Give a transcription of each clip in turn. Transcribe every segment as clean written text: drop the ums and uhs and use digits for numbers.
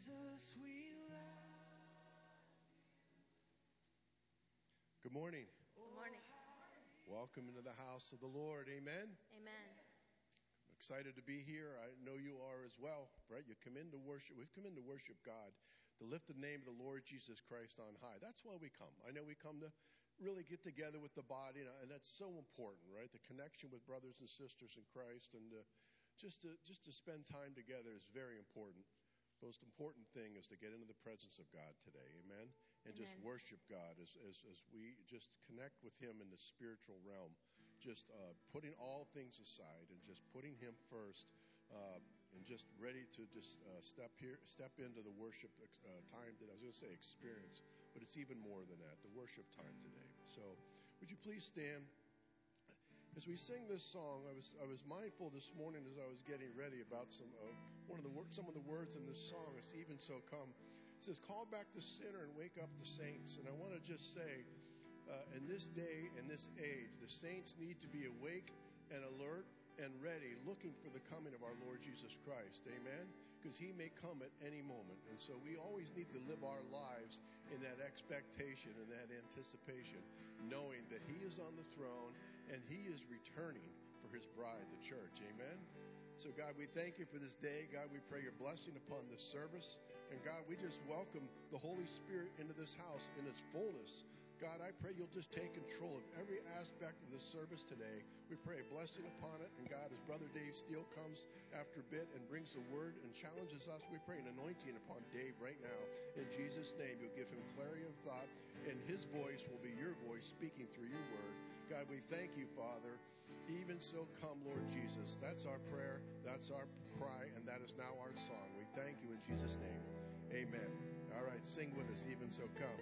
Jesus, we love. Good morning. Good morning. Welcome into the house of the Lord. Amen. Amen. I'm excited to be here. I know you are as well, right? You come in to worship. We've come in to worship God, to lift the name of the Lord Jesus Christ on high. That's why we come. I know we come to really get together with the body, and that's so important, right? The connection with brothers and sisters in Christ, and just to spend time together is very important. The most important thing is to get into the presence of God today, amen? And just worship God as we just connect with Him in the spiritual realm, just putting all things aside and just putting Him first, and just ready to just step into the worship time that I was going to say experience, but it's even more than that, the worship time today. So would you please stand? As we sing this song, I was mindful this morning as I was getting ready about some of the words in this song. It's even so come. It says, "Call back the sinner and wake up the saints." And I want to just say, in this day and this age, the saints need to be awake and alert and ready, looking for the coming of our Lord Jesus Christ. Amen? Because He may come at any moment. And so we always need to live our lives in that expectation and that anticipation, knowing that He is on the throne and He is returning for His bride, the church. Amen? So, God, we thank You for this day. God, we pray Your blessing upon this service. And, God, we just welcome the Holy Spirit into this house in its fullness. God, I pray You'll just take control of every aspect of this service today. We pray a blessing upon it. And, God, as Brother Dave Steele comes after a bit and brings the word and challenges us, we pray an anointing upon Dave right now. In Jesus' name, You'll give him clarity of thought, and his voice will be Your voice speaking through Your word. God, we thank You, Father. Even so come, Lord Jesus. That's our prayer, that's our cry, and that is now our song. We thank You in Jesus' name. Amen. All right, sing with us, Even So Come.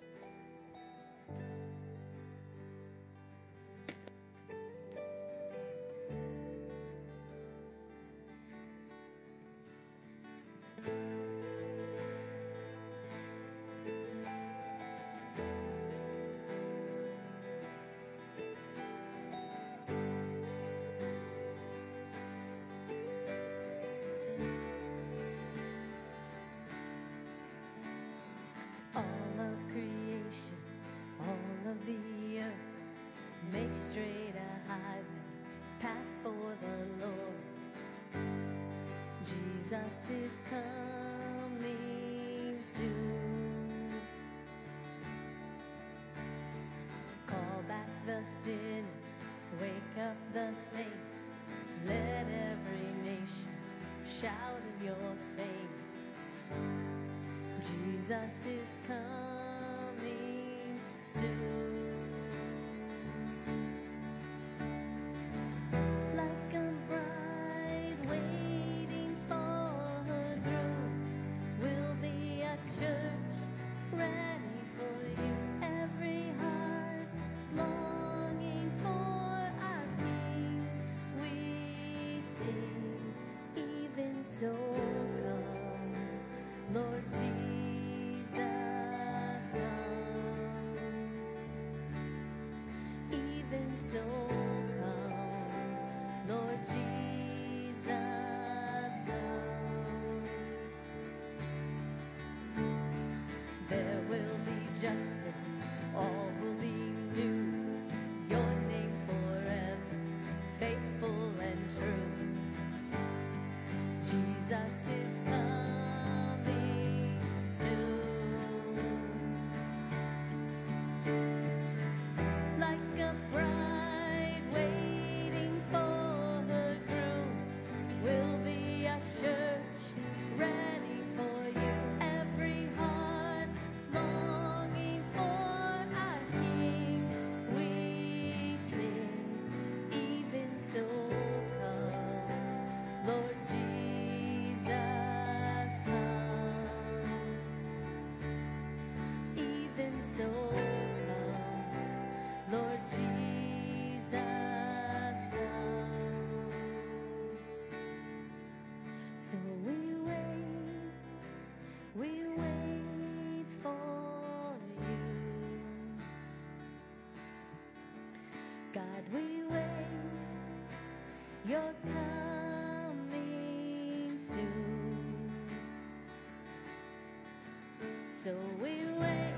So we wait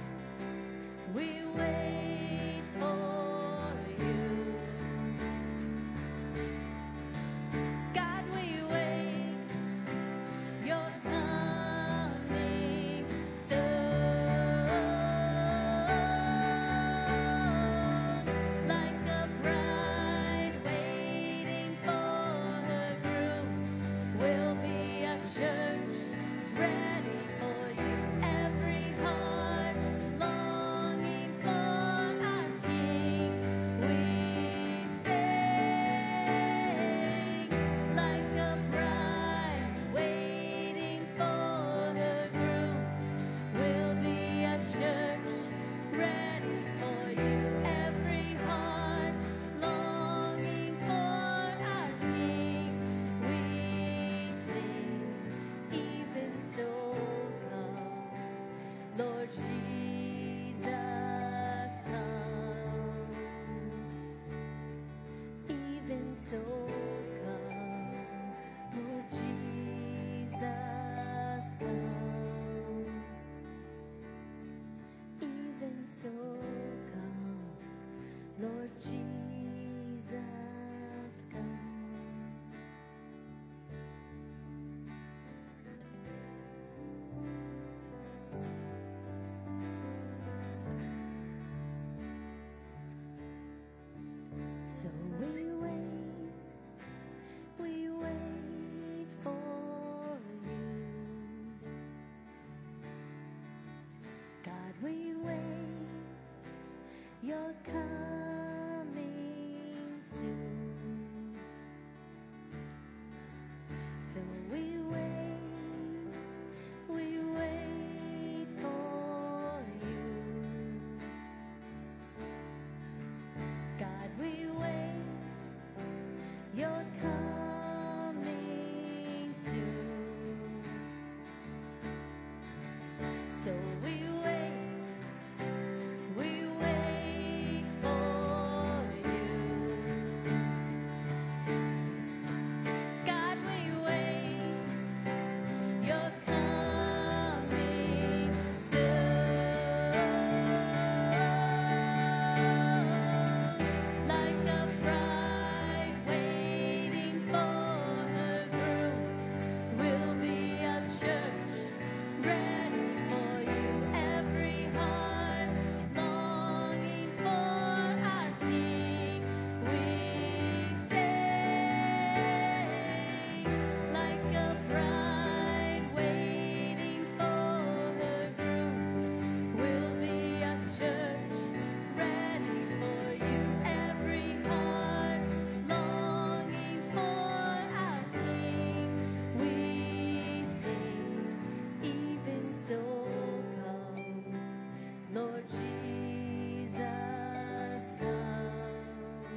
for you. God, we wait, you're coming soon. Like a bride waiting for her groom, we'll be a church ready for you. Every heart longing for our King, we sing. Like a bride waiting for her groom, we'll be a church ready for you. Every heart longing for our King, we sing. Even so, come, Lord Jesus, come. Even so, come, Lord Jesus, come. Even so, come, Lord Jesus, come. So we wait for you. God, we wait, you're coming soon. So we wait for you. God, we wait, you're coming soon. So we wait for you. God, we wait, you're coming soon. Like a bride waiting for her groom, we'll be a church ready for you. Every heart longing for our King, we sing. Like a bride waiting for her groom, we'll be a church ready for you. Every heart longing for our King, we sing. Even so, come, Lord Jesus, come.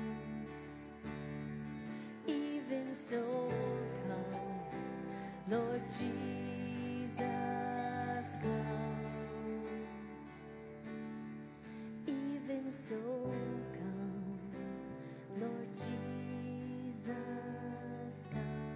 Even so, come, Lord Jesus, come. Even so, come, Lord Jesus, come.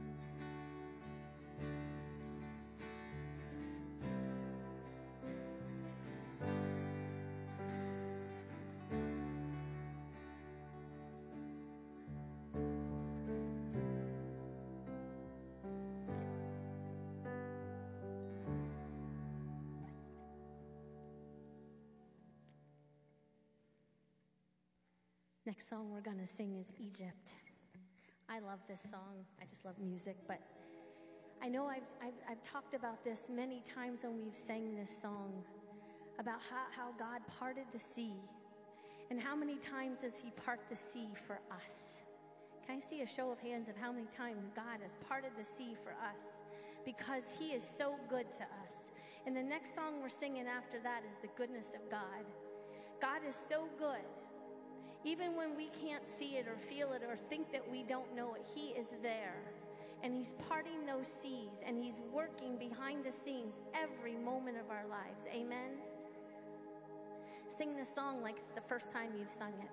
Next song we're going to sing is Egypt. I love this song. I just love music, but I know I've talked about this many times when we've sang this song, about how God parted the sea. And how many times does he part the sea for us? Can I see a show of hands of how many times God has parted the sea for us? Because he is so good to us. And the next song we're singing after that is the goodness of God. God is so good. Even when we can't see it or feel it or think that we don't know it, he is there. And he's parting those seas, and he's working behind the scenes every moment of our lives. Amen? Sing this song like it's the first time you've sung it.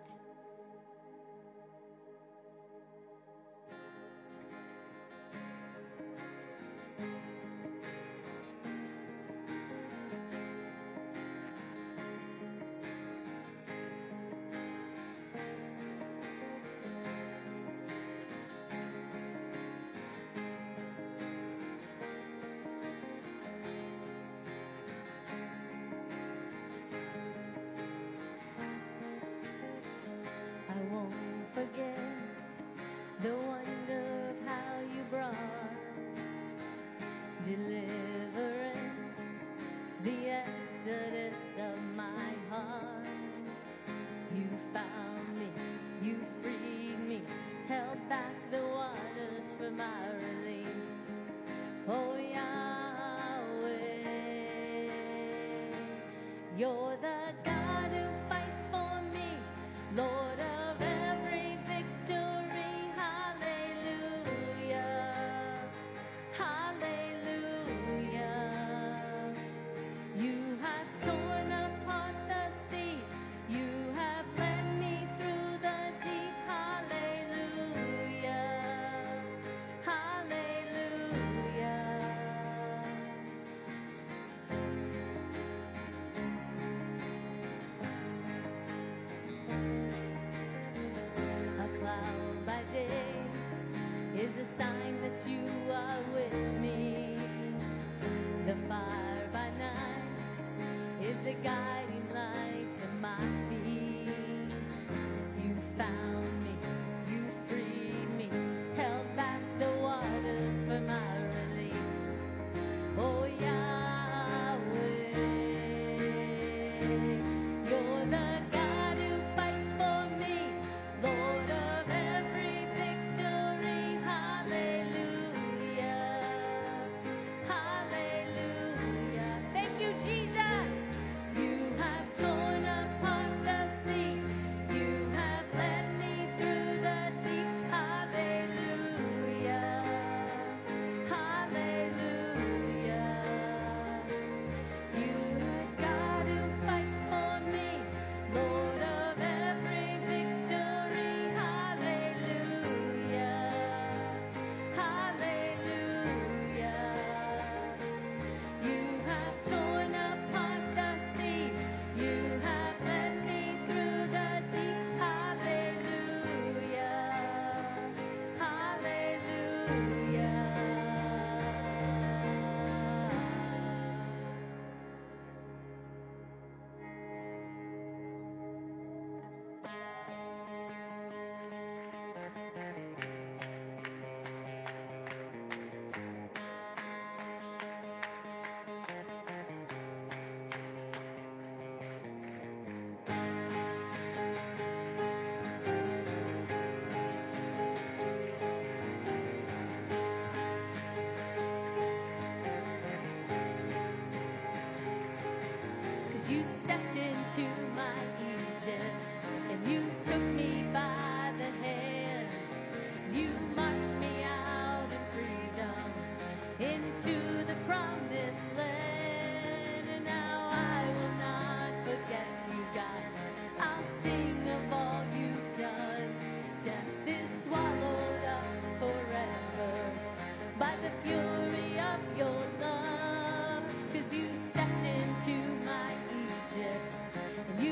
You're the God who fights for me, Lord of every victory. Hallelujah. Hallelujah. You have torn apart the sea. You have led me through the deep. Hallelujah. Hallelujah. A cloud by day is a sign that you are with me. The fire by night is the guiding light to my feet. You found me, you freed me, held back the waters for my release. Oh Yahweh, you're the God who fights for me, Lord of every victory. Hallelujah. Hallelujah. Thank you, Jesus. You have torn apart the sea. You have led me through the deep. Hallelujah. Hallelujah. You are God who fights for me, Lord of every victory. Hallelujah. Hallelujah. You have torn apart the sea. You have led me through the deep. Hallelujah. Hallelujah. Cause you stepped into my Egypt and you took me by the hand. You marched me out in freedom into the promised land. And now I will not forget you, God. I'll sing of all you've done. Death is swallowed up forever by the fury of your love. 'Cause you stepped into my Egypt and you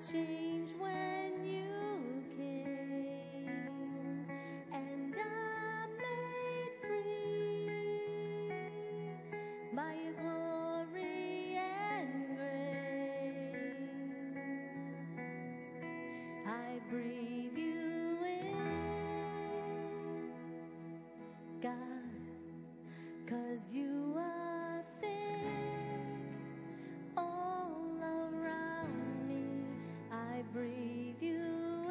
changed when you came, and I'm made free by your glory and grace. I breathe you in, God, 'cause you are thick all around me. I breathe you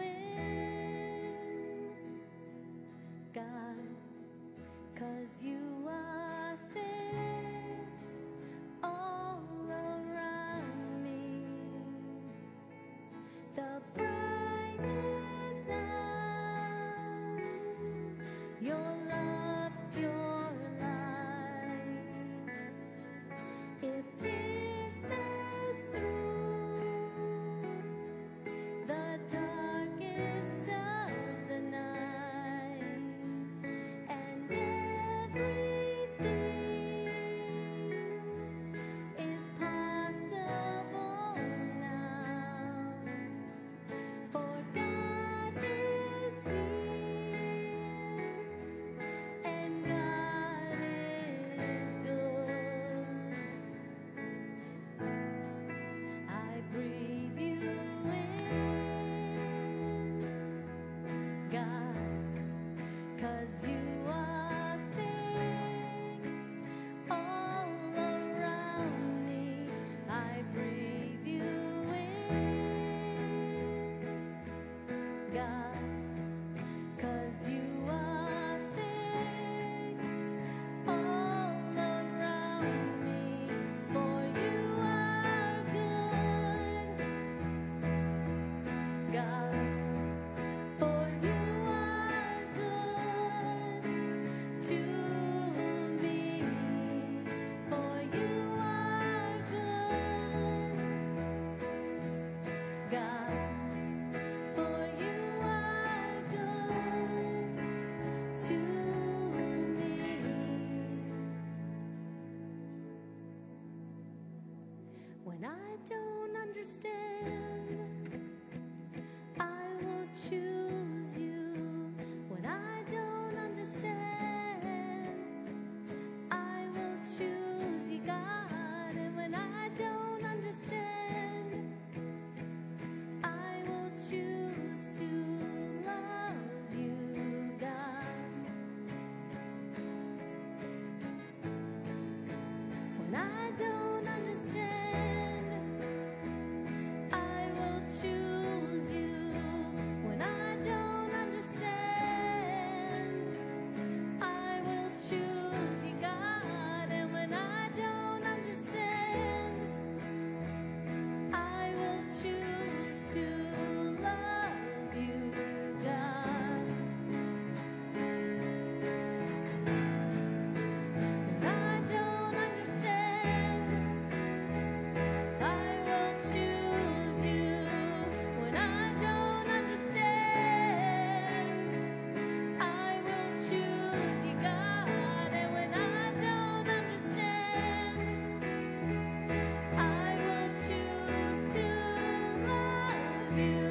in, God, 'cause you are thick all around me. The brightness of your love's pure light, it pierces through the darkest of the night, and everything is possible now. For God is here, and God is good. I breathe you in, God, 'cause you are thick all around me. I breathe you in, God, 'cause you are thick all around me. For you are good, God. For you are good to me. For you are good, God. For you are good to me. When I don't understand, I will choose you. When I don't understand, I will choose you, God. And when I don't understand, I will choose to love you, God. When I don't understand, I will choose you. When I don't understand, I will choose you, God. And when I don't understand, I will choose to love you, God. When I don't understand, I will choose you. When I don't understand, I will choose you, God. And when I don't understand, I will choose to love you,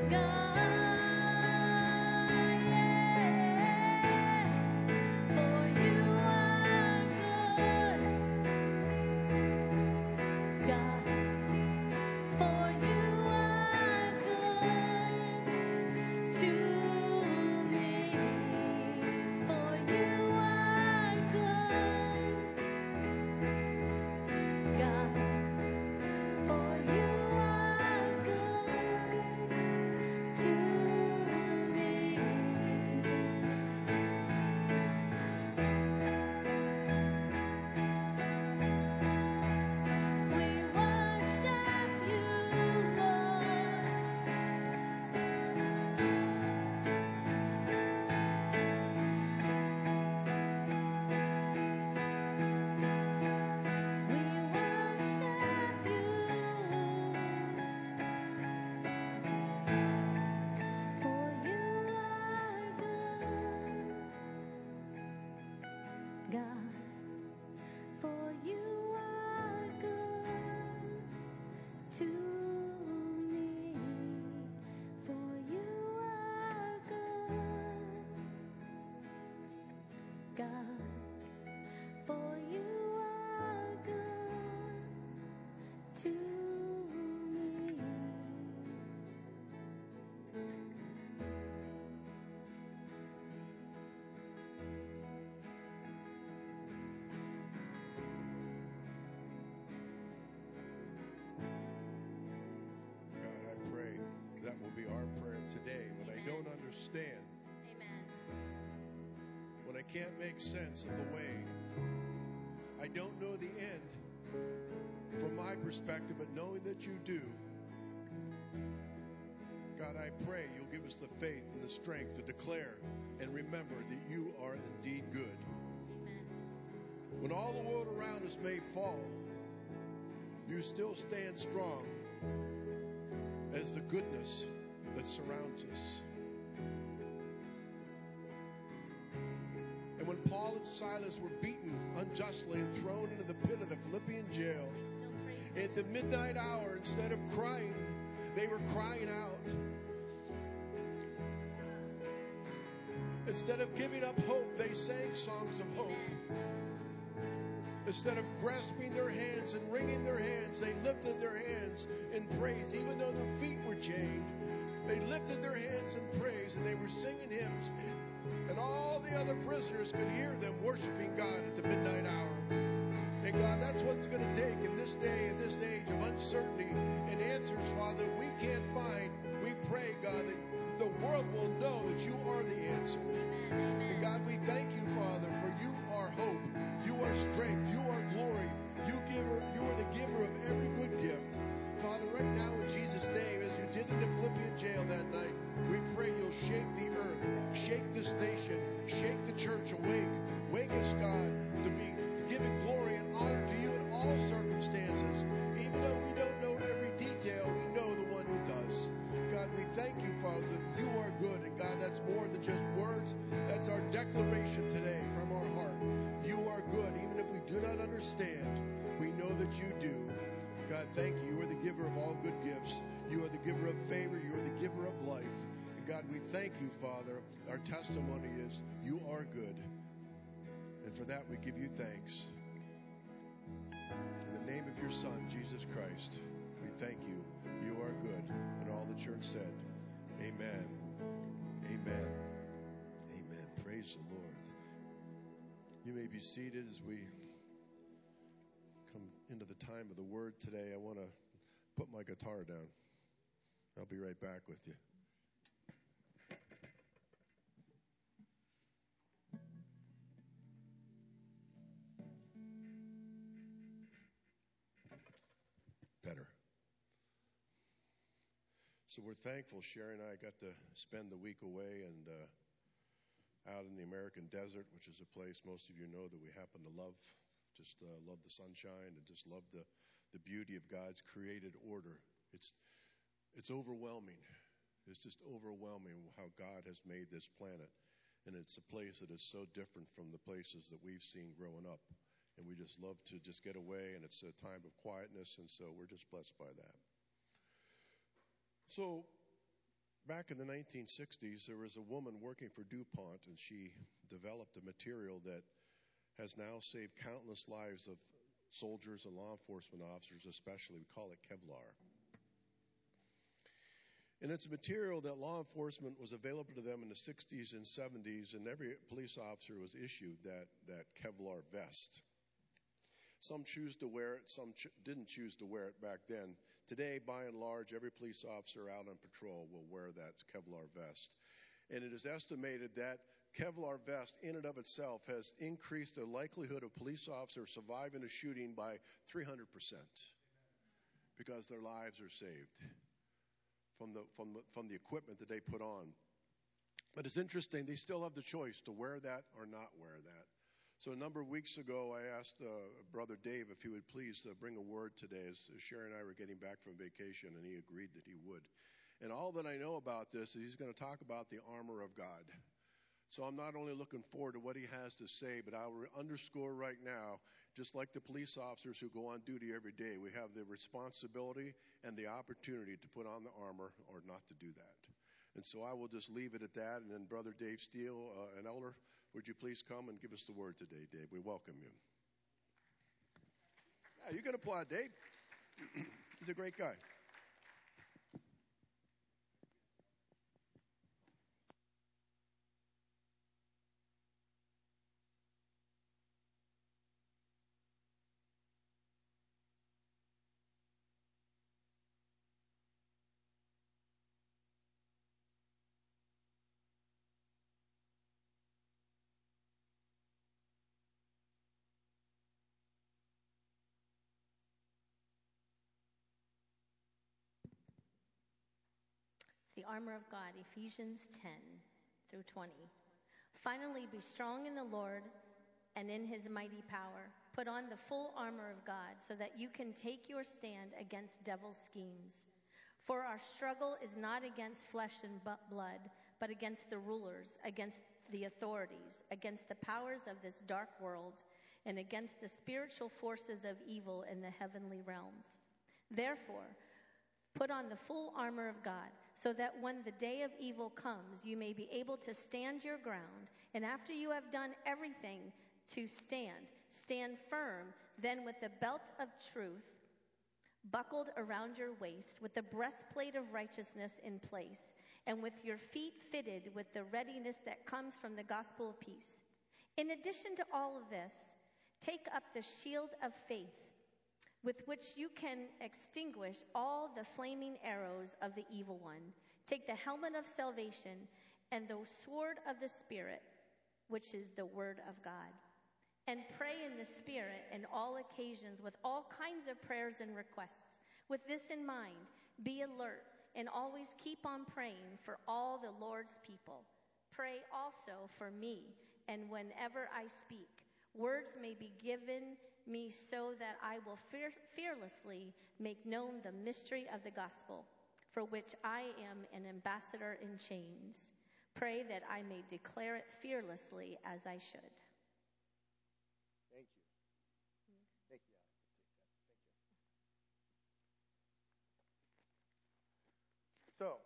God. Yeah. For you are good, God. For you are good to me. For you are good, God. For you are good to me. We worship you, Lord. We worship you. For you are good, God. For you are good to me. can't make sense of the way. I don't know the end from my perspective, but knowing that you do, God, I pray you'll give us the faith and the strength to declare and remember that you are indeed good. Amen. When all the world around us may fall, you still stand strong as the goodness that surrounds us. And when Paul and Silas were beaten unjustly and thrown into the pit of the Philippian jail, at the midnight hour, instead of crying, they were crying out. Instead of giving up hope, they sang songs of hope. Instead of grasping their hands and wringing their hands, they lifted their hands in praise. Even though their feet were chained, they lifted their hands in praise, and they were singing hymns. And all the other prisoners could hear them worshiping God at the midnight hour. And God, that's what it's going to take in this day, in this age of uncertainty and answers, Father, we can't find. We pray, God, that the world will know that you are the answer. Amen. And God, we thank you, Father, for you are hope, you are strength, you are glory, you are the giver of every good gift. Father, right now in Jesus' name, as you did in the Philippian jail that night, we pray you'll shake the earth, shake this nation, shake the church awake. Wake us, God, to be giving glory and honor to you in all circumstances. Even though we don't know every detail, we know the one who does. God, we thank you, Father, that you are good. And God, that's more than just words. That's our declaration today from our heart. You are good. Even if we do not understand, we know that you do. God, thank you. You are the giver of all good gifts. You are the giver of favor. You are the giver of life. And God, we thank you, Father. Our testimony is you are good. And for that, we give you thanks. In the name of your Son, Jesus Christ, we thank you. You are good. And all the church said, amen. Amen. Amen. Praise the Lord. You may be seated as we come into the time of the word today. I want to put my guitar down. I'll be right back with you. Better. So we're thankful. Sherry and I got to spend the week away and out in the American desert, which is a place most of you know that we happen to love. Just love the sunshine and just love the beauty of God's created order. It's overwhelming. It's just overwhelming how God has made this planet. And it's a place that is so different from the places that we've seen growing up. And we just love to just get away, and it's a time of quietness, and so we're just blessed by that. So back in the 1960s, there was a woman working for DuPont, and she developed a material that has now saved countless lives of soldiers and law enforcement officers, especially. We call it Kevlar. And it's a material that law enforcement was available to them in the 60s and 70s, and every police officer was issued that Kevlar vest. Some choose to wear it, some didn't choose to wear it back then. Today, by and large, every police officer out on patrol will wear that Kevlar vest. And it is estimated that Kevlar vest in and of itself has increased the likelihood of police officers surviving a shooting by 300% because their lives are saved from the equipment that they put on. But it's interesting, they still have the choice to wear that or not wear that. So a number of weeks ago, I asked Brother Dave if he would please bring a word today as Sherry and I were getting back from vacation, and he agreed that he would. And all that I know about this is he's going to talk about the armor of God. So I'm not only looking forward to what he has to say, but I'll underscore right now, just like the police officers who go on duty every day, we have the responsibility and the opportunity to put on the armor or not to do that. And so I will just leave it at that. And then Brother Dave Steele, an elder, would you please come and give us the word today, Dave? We welcome you. Yeah, you can applaud Dave. He's a great guy. the armor of God, Ephesians 10 through 20. Finally, be strong in the Lord and in his mighty power. Put on the full armor of God so that you can take your stand against devil's schemes. For our struggle is not against flesh and blood, but against the rulers, against the authorities, against the powers of this dark world, and against the spiritual forces of evil in the heavenly realms. Therefore, put on the full armor of God, so that when the day of evil comes, you may be able to stand your ground, and after you have done everything to stand firm, then with the belt of truth buckled around your waist, with the breastplate of righteousness in place, and with your feet fitted with the readiness that comes from the gospel of peace. In addition to all of this, take up the shield of faith, with which you can extinguish all the flaming arrows of the evil one. Take the helmet of salvation and the sword of the Spirit, which is the word of God. And pray in the Spirit in all occasions with all kinds of prayers and requests. With this in mind, be alert and always keep on praying for all the Lord's people. Pray also for me, and whenever I speak, words may be given me so that I will fearlessly make known the mystery of the gospel, for which I am an ambassador in chains. Pray that I may declare it fearlessly as I should. Thank you. Thank you. Thank you. So,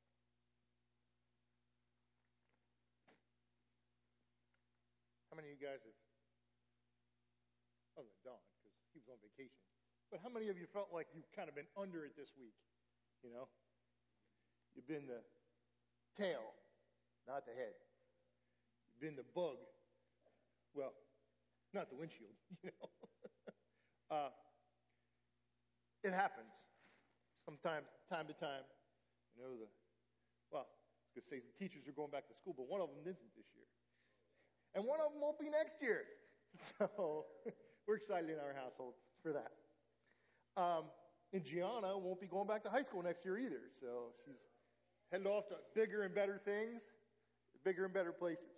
how many of you guys have, other than Don, because he was on vacation, but how many of you felt like you've kind of been under it this week? You know? You've been the tail, not the head. You've been the bug. Well, not the windshield, you know. It happens. Sometimes, time to time, you know, I was going to say the teachers are going back to school, but one of them isn't this year. And one of them won't be next year. So we're excited in our household for that. And Gianna won't be going back to high school next year either. So she's headed off to bigger and better things, bigger and better places.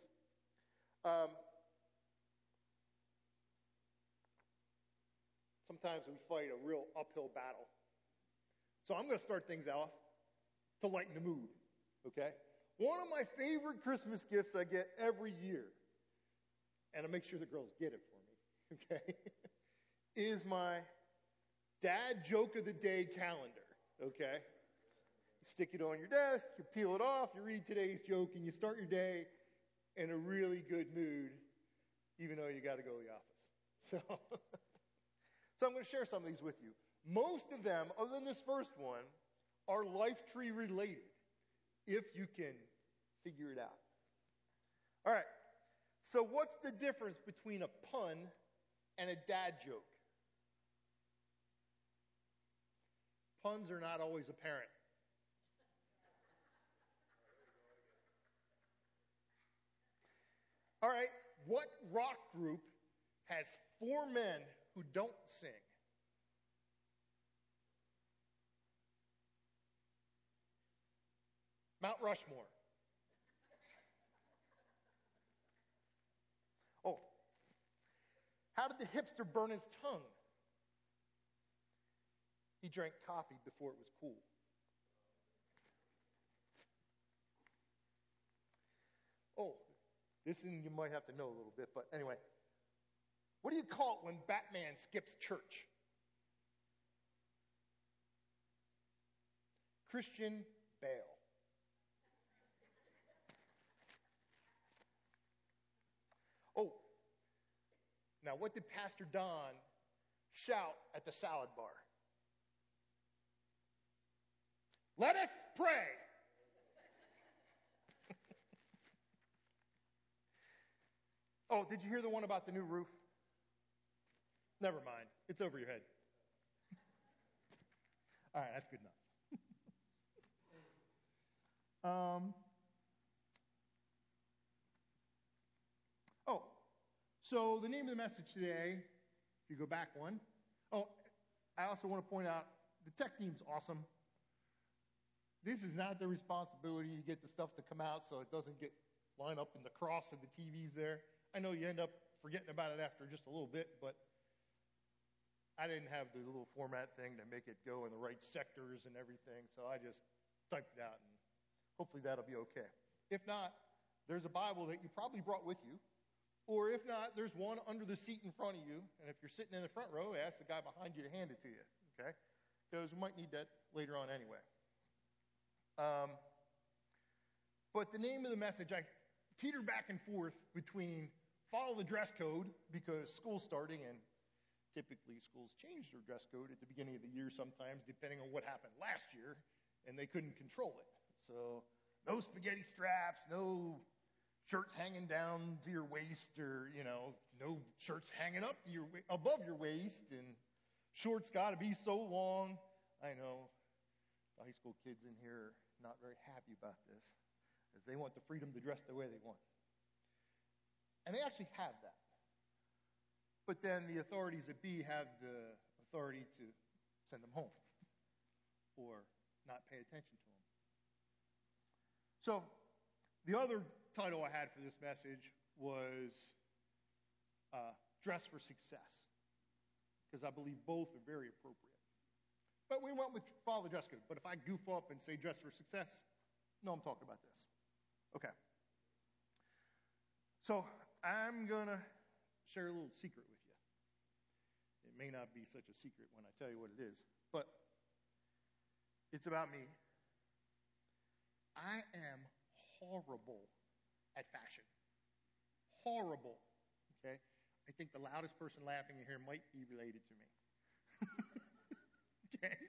Sometimes we fight a real uphill battle. So I'm going to start things off to lighten the mood, okay? One of my favorite Christmas gifts I get every year, and I make sure the girls get it for me, okay, is my Dad Joke of the Day calendar, okay? You stick it on your desk, you peel it off, you read today's joke, and you start your day in a really good mood, even though you got to go to the office. So I'm going to share some of these with you. Most of them, other than this first one, are Lifetree related, if you can figure it out. All right. So what's the difference between a pun and a dad joke? Puns are not always apparent. All right. What rock group has 4 men who don't sing? Mount Rushmore. Oh. How did the hipster burn his tongue? He drank coffee before it was cool. Oh, this one you might have to know a little bit, but anyway. What do you call it when Batman skips church? Christian Bale. Oh, now what did Pastor Don shout at the salad bar? Let us pray. Oh, did you hear the one about the new roof? Never mind. It's over your head. All right, that's good enough. So the name of the message today, if you go back one. Oh, I also want to point out the tech team's awesome. This is not the responsibility to get the stuff to come out so it doesn't get lined up in the cross of the TVs there. I know you end up forgetting about it after just a little bit, but I didn't have the little format thing to make it go in the right sectors and everything, so I just typed it out, and hopefully that'll be okay. If not, there's a Bible that you probably brought with you, or if not, there's one under the seat in front of you, and if you're sitting in the front row, ask the guy behind you to hand it to you, okay? Because we might need that later on anyway. But the name of the message, I teeter back and forth between follow the dress code because school's starting, and typically schools change their dress code at the beginning of the year sometimes, depending on what happened last year, and they couldn't control it. So no spaghetti straps, no shirts hanging down to your waist, or, no shirts hanging up to above your waist, and shorts got to be so long. I know the high school kids in here are not very happy about this, as they want the freedom to dress the way they want. And they actually have that. But then the authorities at B have the authority to send them home or not pay attention to them. So the other title I had for this message was Dress for Success, because I believe both are very appropriate. But we went with follow the dress code. But if I goof up and say dress for success, no, I'm talking about this. Okay. So I'm going to share a little secret with you. It may not be such a secret when I tell you what it is, but it's about me. I am horrible at fashion. Horrible. Okay? I think the loudest person laughing in here might be related to me. Okay?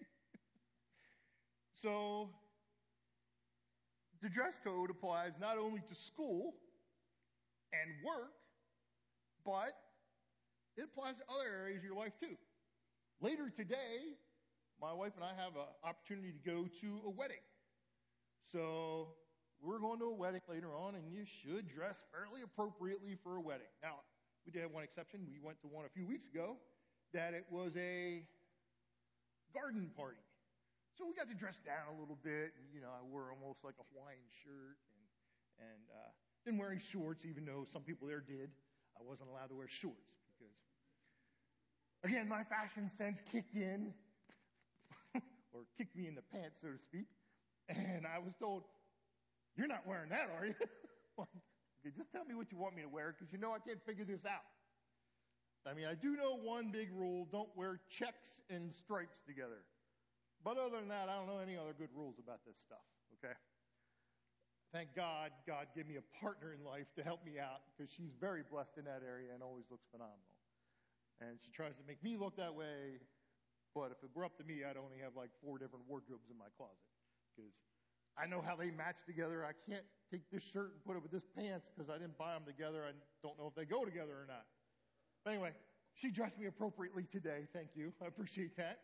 So, the dress code applies not only to school and work, but it applies to other areas of your life too. Later today, my wife and I have an opportunity to go to a wedding. So, we're going to a wedding later on, and you should dress fairly appropriately for a wedding. Now, we did have one exception. We went to one a few weeks ago that it was a garden party. So we got to dress down a little bit, and, I wore almost like a Hawaiian shirt and then wearing shorts, even though some people there did. I wasn't allowed to wear shorts because, again, my fashion sense kicked in, or kicked me in the pants, so to speak, and I was told, "You're not wearing that, are you?" Okay, just tell me what you want me to wear, because I can't figure this out. I mean, I do know one big rule: don't wear checks and stripes together. But other than that, I don't know any other good rules about this stuff, okay? Thank God gave me a partner in life to help me out, because she's very blessed in that area and always looks phenomenal. And she tries to make me look that way, but if it were up to me, I'd only have like 4 different wardrobes in my closet, because I know how they match together. I can't take this shirt and put it with this pants because I didn't buy them together. I don't know if they go together or not. But anyway, she dressed me appropriately today. Thank you. I appreciate that.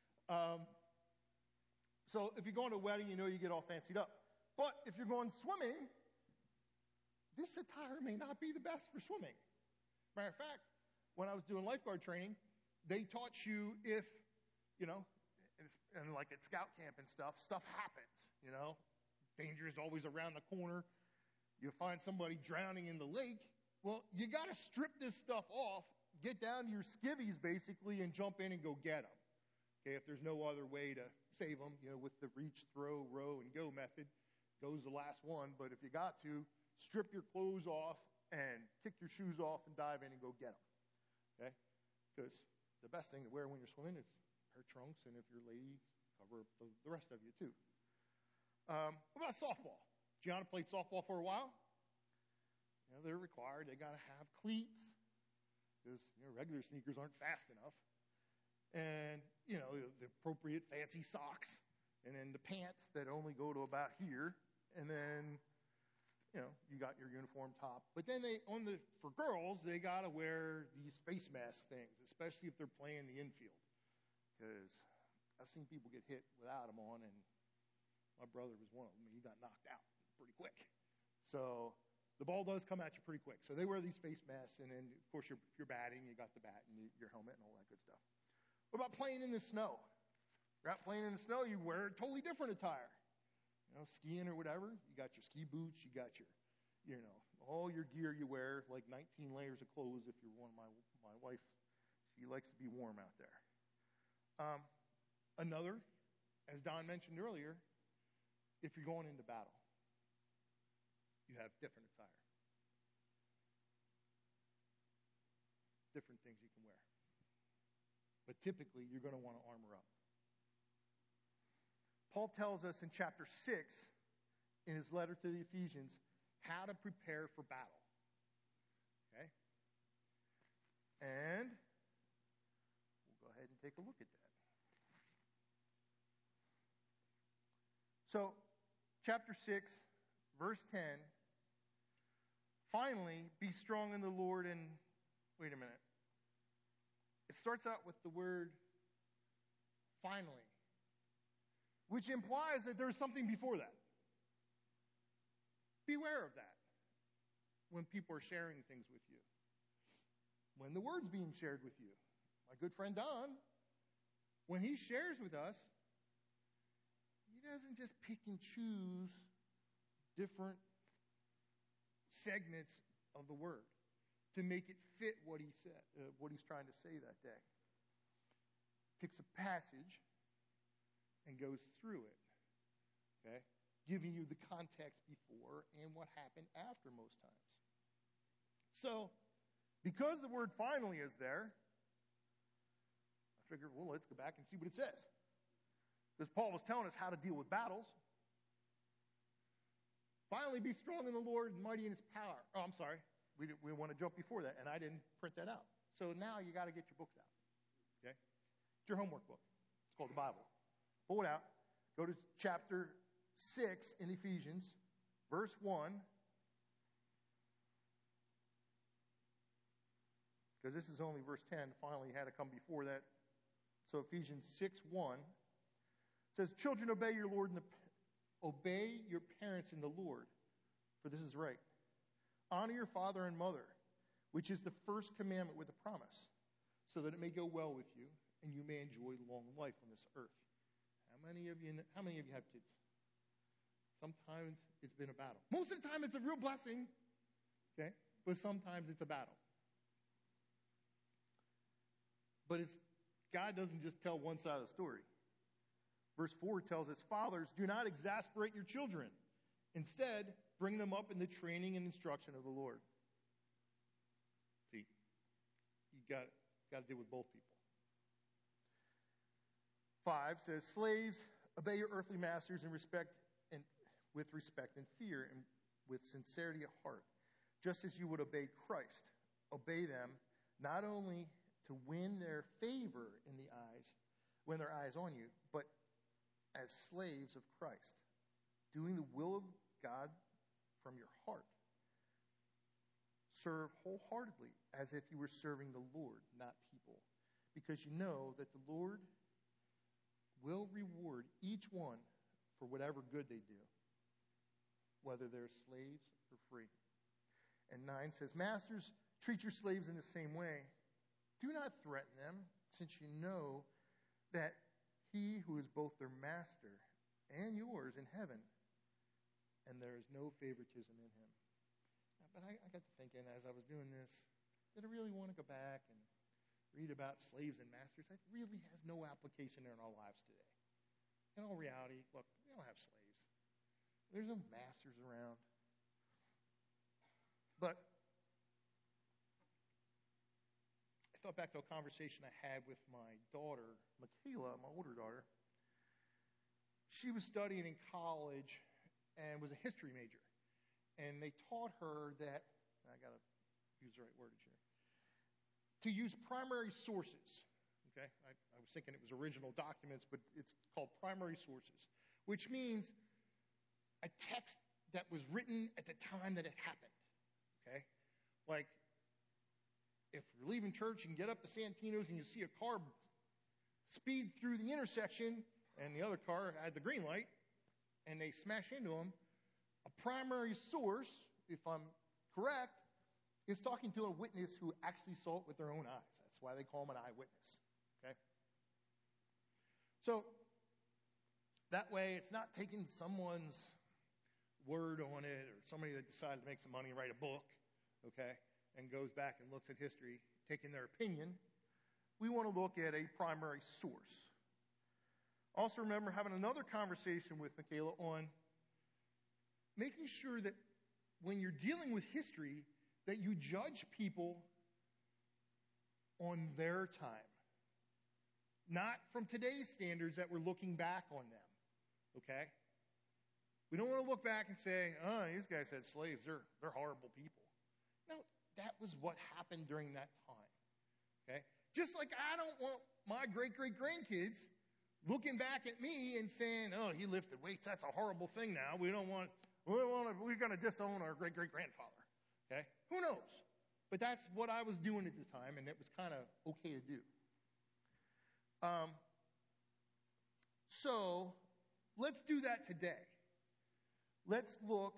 So if you're going to a wedding, you get all fancied up. But if you're going swimming, this attire may not be the best for swimming. Matter of fact, when I was doing lifeguard training, they taught you if, and like at scout camp and stuff happens, Danger is always around the corner. You find somebody drowning in the lake. Well, you got to strip this stuff off, get down to your skivvies basically, and jump in and go get them. Okay, if there's no other way to save them, with the reach, throw, row, and go method, goes the last one. But if you got to, strip your clothes off and kick your shoes off and dive in and go get them. Okay? Because the best thing to wear when you're swimming is a pair of trunks, and if you're a lady, cover up the rest of you too. What about softball? Gianna played softball for a while. They're required. They got to have cleats because regular sneakers aren't fast enough. And, the appropriate fancy socks, and then the pants that only go to about here. And then, you got your uniform top. But then for girls, they got to wear these face mask things, especially if they're playing the infield. Because I've seen people get hit without them on, and my brother was one of them. He got knocked out pretty quick. So the ball does come at you pretty quick. So they wear these face masks, and then, of course, if you're batting, you got the bat and your helmet and all that good stuff. What about playing in the snow? You're out playing in the snow, you wear a totally different attire. skiing or whatever, you got your ski boots, you got your, all your gear you wear, like 19 layers of clothes if you're one of my wife. She likes to be warm out there. Another, as Don mentioned earlier, if you're going into battle, you have different attire. Different things you can wear. But typically, you're going to want to armor up. Paul tells us in chapter 6, in his letter to the Ephesians, how to prepare for battle. Okay? And we'll go ahead and take a look at that. So, chapter 6, verse 10, finally, be strong in the Lord and, wait a minute. It starts out with the word finally, which implies that there's something before that. Beware of that when people are sharing things with you. When the word's being shared with you. My good friend Don, when he shares with us, he doesn't just pick and choose different segments of the word to make it fit what he said, what he's trying to say that day. Picks a passage and goes through it, okay, giving you the context before and what happened after most times. So, because the word finally is there, I figured, well, let's go back and see what it says. Because Paul was telling us how to deal with battles. Finally, be strong in the Lord and mighty in his power. Oh, I'm sorry. We want to jump before that, and I didn't print that out. So now you got to get your books out. Okay? It's your homework book. It's called the Bible. Pull it out. Go to chapter 6 in Ephesians, verse 1. Because this is only verse 10. Finally, had to come before that. So Ephesians 6:1 says, "Children, obey your Lord and obey your parents in the Lord, for this is right. Honor your father and mother, which is the first commandment with a promise, so that it may go well with you and you may enjoy long life on this earth." How many of you have kids? Sometimes it's been a battle. Most of the time it's a real blessing, okay? But sometimes it's a battle. But God doesn't just tell one side of the story. Verse 4 tells us, "Fathers, do not exasperate your children. Instead, bring them up in the training and instruction of the Lord." See, you got to deal with both people. 5 says, "Slaves, obey your earthly masters with respect and fear and with sincerity of heart, just as you would obey Christ. Obey them not only to win their favor in the eyes, when their eye is on you, but as slaves of Christ, doing the will of God from your heart. Serve wholeheartedly, as if you were serving the Lord, not people, because you know that the Lord will reward each one for whatever good they do, whether they're slaves or free." And 9 says, "Masters, treat your slaves in the same way. Do not threaten them, since you know that he who is both their master and yours in heaven, and there is no favoritism in him." But I got to thinking as I was doing this, did I really want to go back and read about slaves and masters? That really has no application in our lives today. In all reality, look, we don't have slaves. There's no masters around. But I thought back to a conversation I had with my daughter, Michaela, my older daughter. She was studying in college and was a history major. And they taught her that, I got to use the right wordage here, to use primary sources. Okay? I was thinking it was original documents, but it's called primary sources, which means a text that was written at the time that it happened. Okay? Like, if you're leaving church and get up to Santino's and you see a car speed through the intersection and the other car had the green light and they smash into them, a primary source, if I'm correct, is talking to a witness who actually saw it with their own eyes. That's why they call them an eyewitness. Okay? So, That way, it's not taking someone's word on it or somebody that decided to make some money and write a book, okay, and goes back and looks at history, taking their opinion. We want to look at a primary source. Also remember having another conversation with Michaela on making sure that when you're dealing with history, that you judge people on their time, not from today's standards that we're looking back on them, okay? We don't want to look back and say, oh, these guys had slaves. They're horrible people. No, that was what happened during that time, okay? Just like I don't want my great-great-grandkids looking back at me and saying, oh, he lifted weights. That's a horrible thing now. We're going to disown our great-great-grandfather, okay? Who knows? But that's what I was doing at the time, and it was kind of okay to do. So let's do that today. Let's look.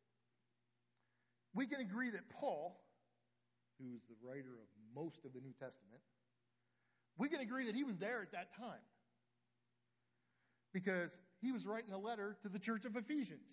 We can agree that Paul, who's the writer of most of the New Testament, we can agree that he was there at that time because he was writing a letter to the church of Ephesians.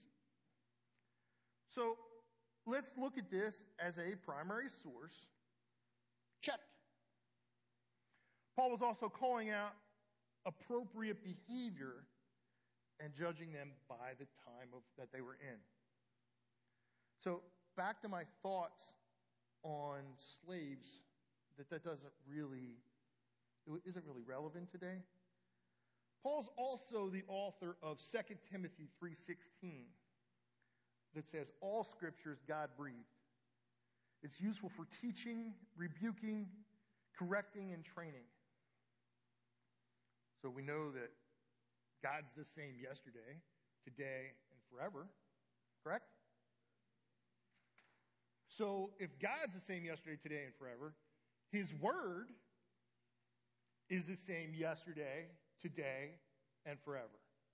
So let's look at this as a primary source. Check. Paul was also calling out appropriate behavior and judging them by the time that they were in. So back to my thoughts on slaves, that isn't really relevant today. Paul's also the author of 2 Timothy 3:16 that says all scripture is God-breathed. It's useful for teaching, rebuking, correcting, and training. So we know that God's the same yesterday, today, and forever. Correct? So if God's the same yesterday, today, and forever, His Word is the same yesterday, today, and forever.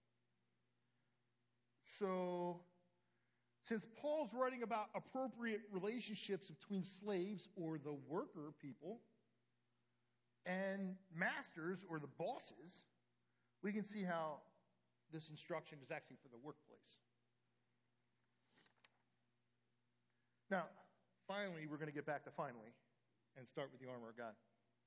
So since Paul's writing about appropriate relationships between slaves or the worker people and masters or the bosses, we can see how this instruction is actually for the workplace. Now, finally, we're going to get back to finally and start with the armor of God.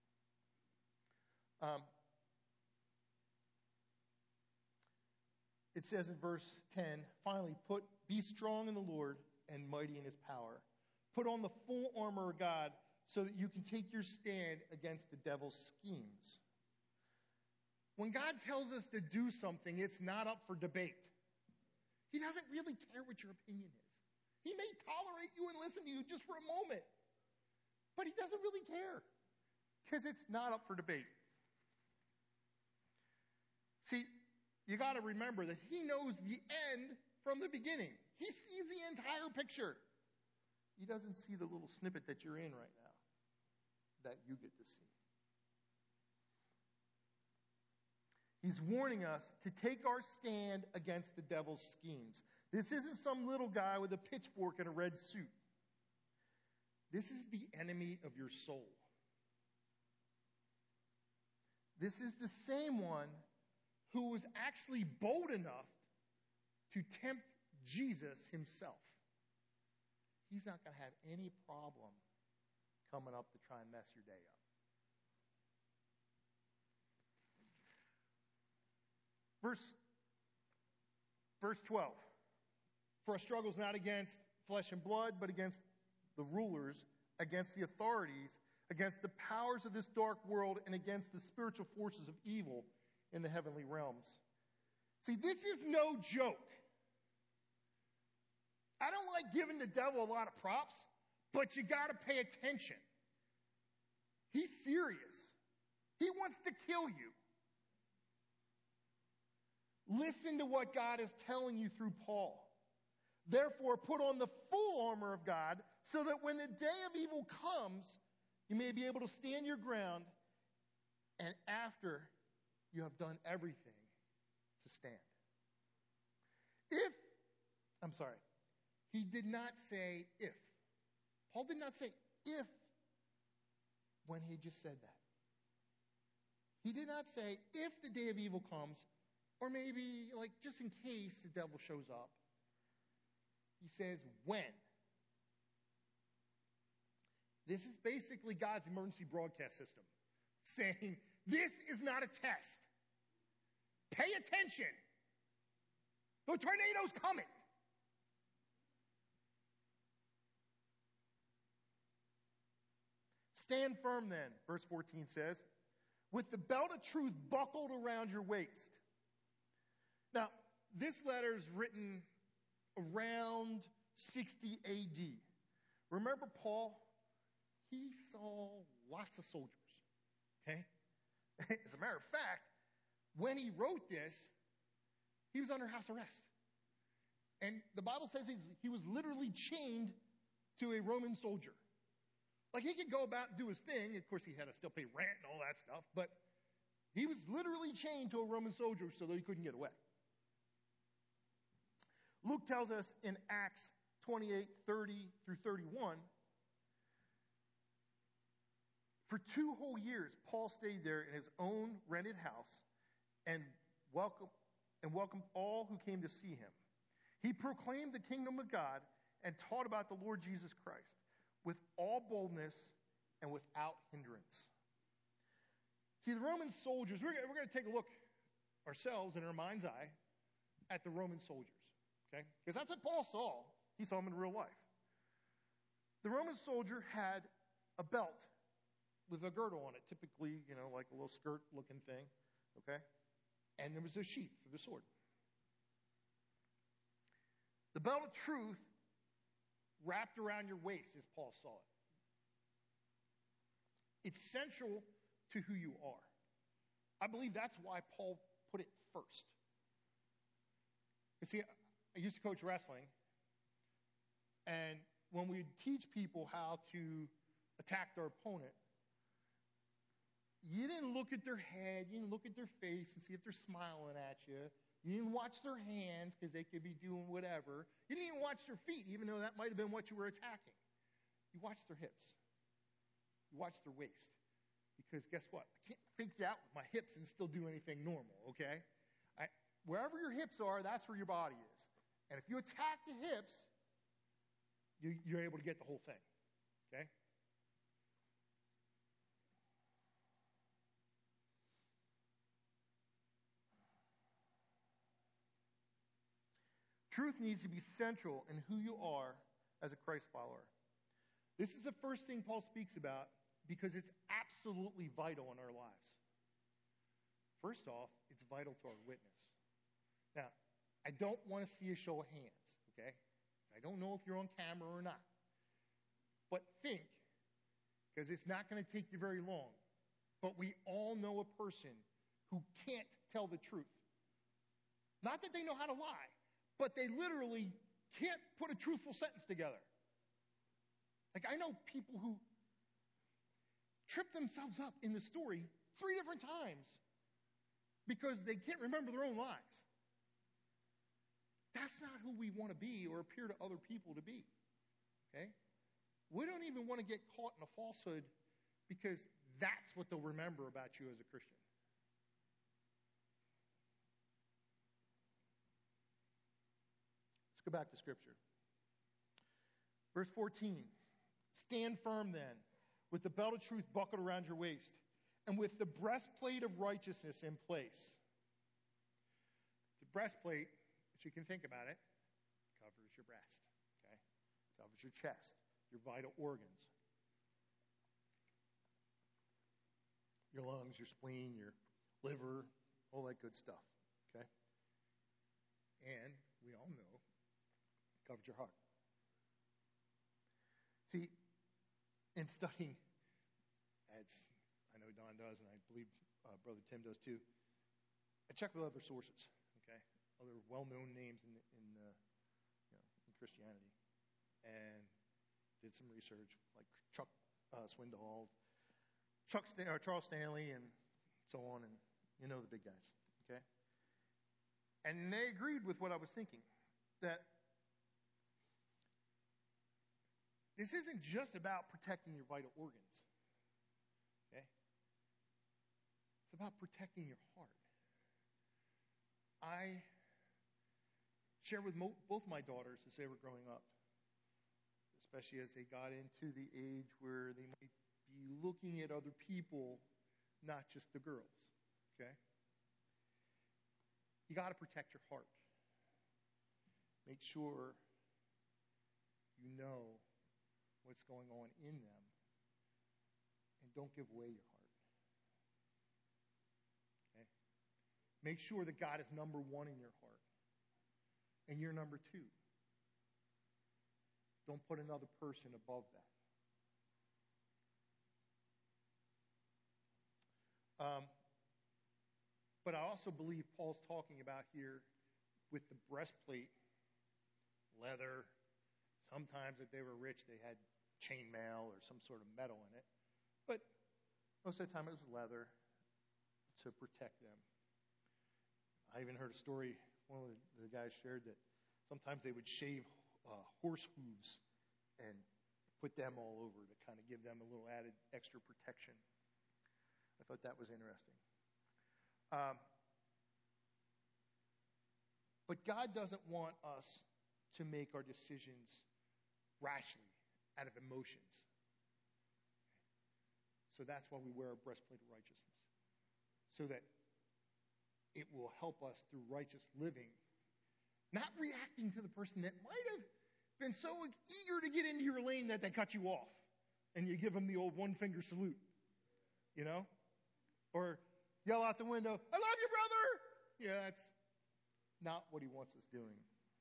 It says in verse 10, finally, be strong in the Lord and mighty in His power. Put on the full armor of God so that you can take your stand against the devil's schemes. When God tells us to do something, it's not up for debate. He doesn't really care what your opinion is. He may tolerate you and listen to you just for a moment, but He doesn't really care because it's not up for debate. See, you got to remember that He knows the end from the beginning. He sees the entire picture. He doesn't see the little snippet that you're in right now that you get to see. He's warning us to take our stand against the devil's schemes. This isn't some little guy with a pitchfork and a red suit. This is the enemy of your soul. This is the same one who was actually bold enough to tempt Jesus Himself. He's not going to have any problem coming up to try and mess your day up. Verse 12. For our struggle is not against flesh and blood, but against the rulers, against the authorities, against the powers of this dark world, and against the spiritual forces of evil in the heavenly realms. See, this is no joke. I don't like giving the devil a lot of props, but you got to pay attention. He's serious. He wants to kill you. Listen to what God is telling you through Paul. Therefore, put on the full armor of God, so that when the day of evil comes, you may be able to stand your ground, and after you have done everything, to stand. He did not say if. Paul did not say if when he just said that. He did not say if the day of evil comes, Or maybe, like, just in case the devil shows up, he says, when? This is basically God's emergency broadcast system saying, this is not a test. Pay attention. The tornado's coming. Stand firm then, verse 14 says, with the belt of truth buckled around your waist. Now, this letter is written around 60 AD. Remember Paul? He saw lots of soldiers. Okay? As a matter of fact, when he wrote this, he was under house arrest. And the Bible says he was literally chained to a Roman soldier. Like, he could go about and do his thing. Of course, he had to still pay rent and all that stuff. But he was literally chained to a Roman soldier so that he couldn't get away. Luke tells us in Acts 28, 30 through 31, for 2 whole years, Paul stayed there in his own rented house and welcomed all who came to see him. He proclaimed the kingdom of God and taught about the Lord Jesus Christ with all boldness and without hindrance. See, the Roman soldiers, we're going to take a look ourselves in our mind's eye at the Roman soldiers, okay? Because that's what Paul saw. He saw them in real life. The Roman soldier had a belt with a girdle on it, typically, like a little skirt-looking thing, okay? And there was a sheath for the sword. The belt of truth wrapped around your waist, as Paul saw it. It's central to who you are. I believe that's why Paul put it first. You see, I used to coach wrestling, and when we teach people how to attack their opponent, you didn't look at their head, you didn't look at their face and see if they're smiling at you. You didn't watch their hands because they could be doing whatever. You didn't even watch their feet, even though that might have been what you were attacking. You watched their hips. You watched their waist. Because guess what? I can't fake you out with my hips and still do anything normal, okay? Wherever your hips are, that's where your body is. And if you attack the hips, you're able to get the whole thing, okay? Truth needs to be central in who you are as a Christ follower. This is the first thing Paul speaks about because it's absolutely vital in our lives. First off, it's vital to our witness. Now, I don't want to see a show of hands, okay? I don't know if you're on camera or not. But think, because it's not going to take you very long, but we all know a person who can't tell the truth. Not that they know how to lie, but they literally can't put a truthful sentence together. Like, I know people who trip themselves up in the story 3 different times because they can't remember their own lies. That's not who we want to be or appear to other people to be. Okay? We don't even want to get caught in a falsehood because that's what they'll remember about you as a Christian. Let's go back to Scripture. Verse 14. Stand firm then, with the belt of truth buckled around your waist, and with the breastplate of righteousness in place. The breastplate, if you can think about it, covers your breast, okay? Covers your chest, your vital organs. Your lungs, your spleen, your liver, all that good stuff, okay? And we all know, covers your heart. See, in studying, as I know Don does, and I believe Brother Tim does too, I check with other sources, okay, other well-known names in Christianity, and did some research, like Chuck Swindoll, Charles Stanley, and so on, and you know the big guys, okay? And they agreed with what I was thinking, that this isn't just about protecting your vital organs, okay? It's about protecting your heart. I shared with both my daughters as they were growing up, especially as they got into the age where they might be looking at other people, not just the girls. Okay? You got to protect your heart. Make sure you know what's going on in them, and don't give away your heart. Okay? Make sure that God is number one in your heart, and you're number two. Don't put another person above that. But I also believe Paul's talking about here with the breastplate, leather. Sometimes if they were rich, they had chainmail or some sort of metal in it. But most of the time it was leather to protect them. I even heard a story, one of the guys shared that sometimes they would shave horse hooves and put them all over to kind of give them a little added extra protection. I thought that was interesting. But God doesn't want us to make our decisions rashly out of emotions. So that's why we wear a breastplate of righteousness, so that it will help us through righteous living, not reacting to the person that might have been so eager to get into your lane that they cut you off, and you give them the old one-finger salute, you know? Or yell out the window, "I love you, brother!" Yeah, that's not what he wants us doing.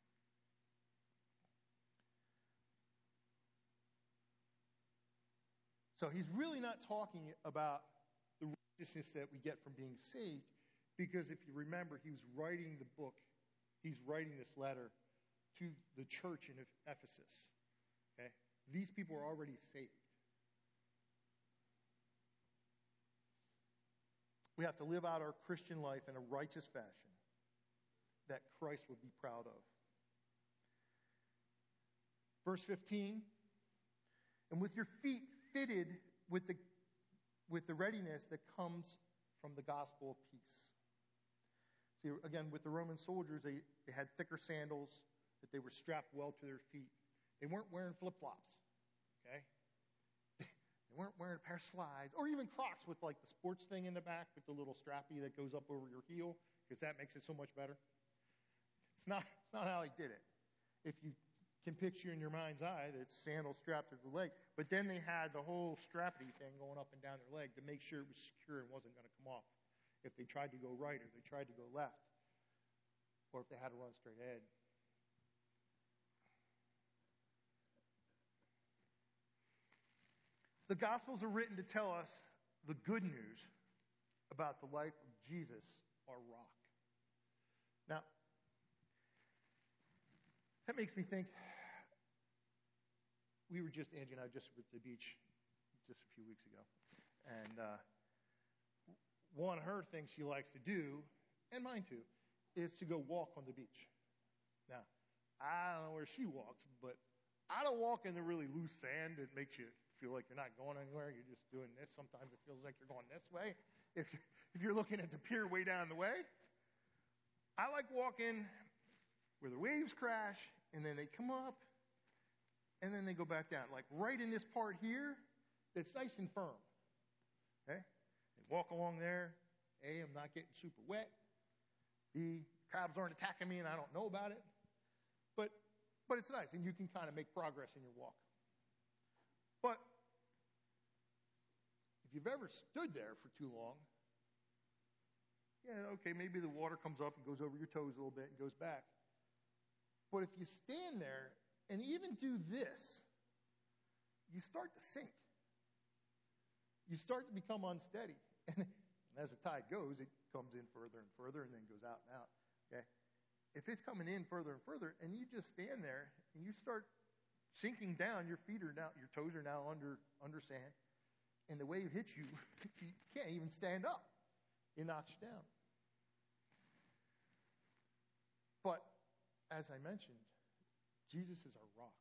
So he's really not talking about the righteousness that we get from being saved, because if you remember, he was writing the book, he's writing this letter to the church in Ephesus. Okay? These people are already saved. We have to live out our Christian life in a righteous fashion that Christ would be proud of. Verse 15, and with your feet fitted with the readiness that comes from the gospel of peace. See, again, with the Roman soldiers, they had thicker sandals that they were strapped well to their feet. They weren't wearing flip-flops, okay? They weren't wearing a pair of slides, or even Crocs with like the sports thing in the back with the little strappy that goes up over your heel, because that makes it so much better. It's not how he did it. If you can picture in your mind's eye that sandals strapped to the leg, but then they had the whole strappy thing going up and down their leg to make sure it was secure and wasn't going to come off if they tried to go right or they tried to go left, or if they had to run straight ahead. The Gospels are written to tell us the good news about the life of Jesus, our rock. Now, that makes me think, Angie and I just were at the beach just a few weeks ago. And one of her things she likes to do, and mine too, is to go walk on the beach. Now, I don't know where she walks, but I don't walk in the really loose sand that makes you feel like you're not going anywhere. You're just doing this. Sometimes it feels like you're going this way. If you're looking at the pier way down the way. I like walking where the waves crash, and then they come up, and then they go back down. Like right in this part here, it's nice and firm. Okay? And walk along there. A, I'm not getting super wet. B, crabs aren't attacking me and I don't know about it. But it's nice, and you can kind of make progress in your walk. But if you've ever stood there for too long, yeah, okay, maybe the water comes up and goes over your toes a little bit and goes back. But if you stand there and even do this, you start to sink. You start to become unsteady. And as the tide goes, it comes in further and further and then goes out and out. Okay? If it's coming in further and further and you just stand there and you start sinking down, your toes are now under sand, and the wave hits you, you can't even stand up. It knocks you down. But, as I mentioned, Jesus is our rock.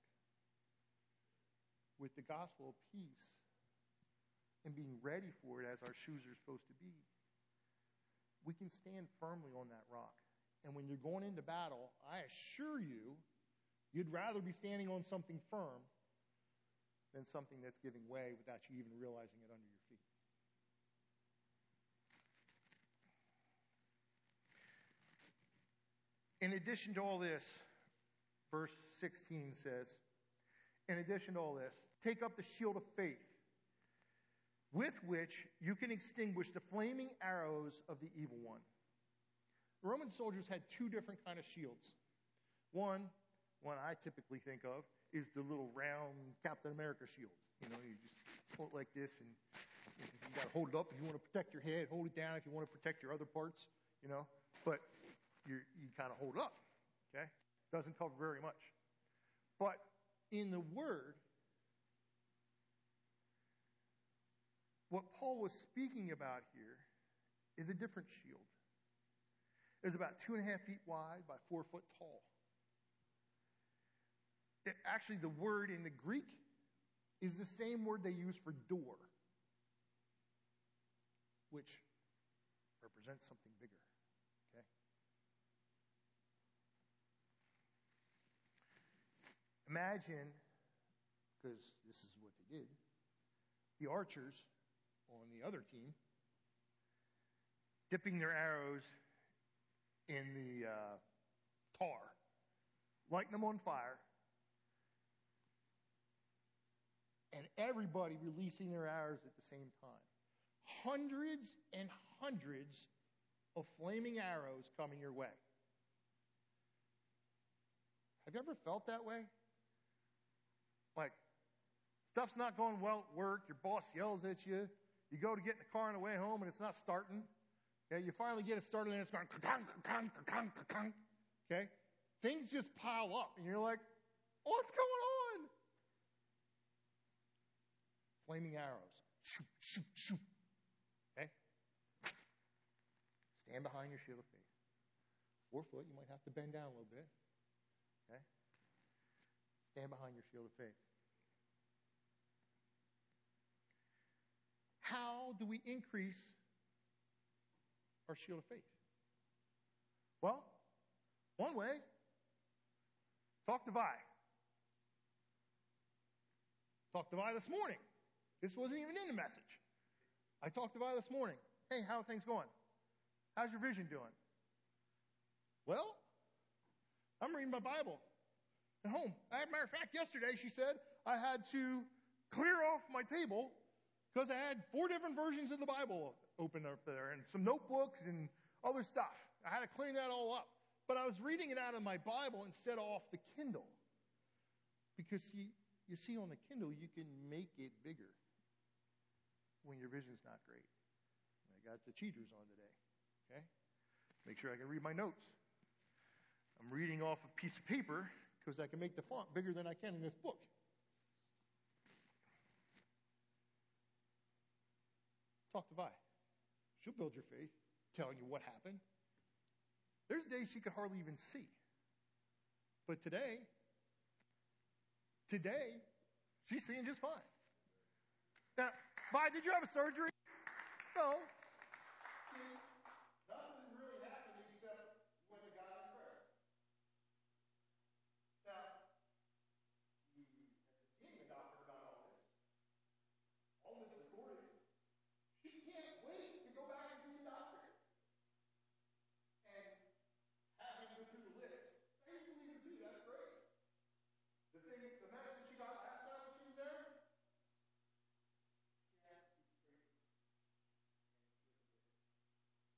With the gospel of peace and being ready for it as our shoes are supposed to be, we can stand firmly on that rock And when you're going into battle, I assure you, you'd rather be standing on something firm than something that's giving way without you even realizing it under your feet. In addition to all this, verse 16 says, in addition to all this, take up the shield of faith, with which you can extinguish the flaming arrows of the evil one. The Roman soldiers had two different kind of shields. One I typically think of, is the little round Captain America shield. You know, you just hold it like this, and you got to hold it up if you want to protect your head. Hold it down if you want to protect your other parts. You know, but you kind of hold it up. Okay, doesn't cover very much. But in the Word, what Paul was speaking about here is a different shield. It's about 2.5 feet wide by 4 foot tall. Actually, the word in the Greek is the same word they use for door, which represents something bigger. Okay? Imagine, because this is what they did, the archers on the other team dipping their arrows in the tar, lighting them on fire, and everybody releasing their arrows at the same time. Hundreds and hundreds of flaming arrows coming your way. Have you ever felt that way? Like, stuff's not going well at work, your boss yells at you, you go to get in the car on the way home and it's not starting. Okay, you finally get it started and it's going ka-kong. Okay? Things just pile up and you're like, what's going on? Flaming arrows. Shoot, shoot, shoot. Okay? Stand behind your shield of faith. 4 foot, you might have to bend down a little bit. Okay? Stand behind your shield of faith. How do we increase our shield of faith? Well, one way, talk to Vi. Talked to Vi this morning. This wasn't even in the message. I talked to Vi this morning. Hey, how are things going? How's your vision doing? Well, I'm reading my Bible at home. As a matter of fact, yesterday she said I had to clear off my table because I had 4 different versions of the Bible open up there and some notebooks and other stuff. I had to clean that all up. But I was reading it out of my Bible instead of off the Kindle. Because you see on the Kindle, you can make it bigger when your vision's not great. I got the cheaters on today. Okay? Make sure I can read my notes. I'm reading off a piece of paper because I can make the font bigger than I can in this book. Talk to Vi. She'll build your faith, telling you what happened. There's days she could hardly even see. But today, she's seeing just fine. Now, Vi, did you have a surgery? No. Nothing really happened except when I got in prayer. Now, seeing the doctor about all this recorded. She can't wait to go back and see the doctor. And having to go through the list. I used to leave her too, that's great. The medicine she got last time when she was there, she has to keep straight.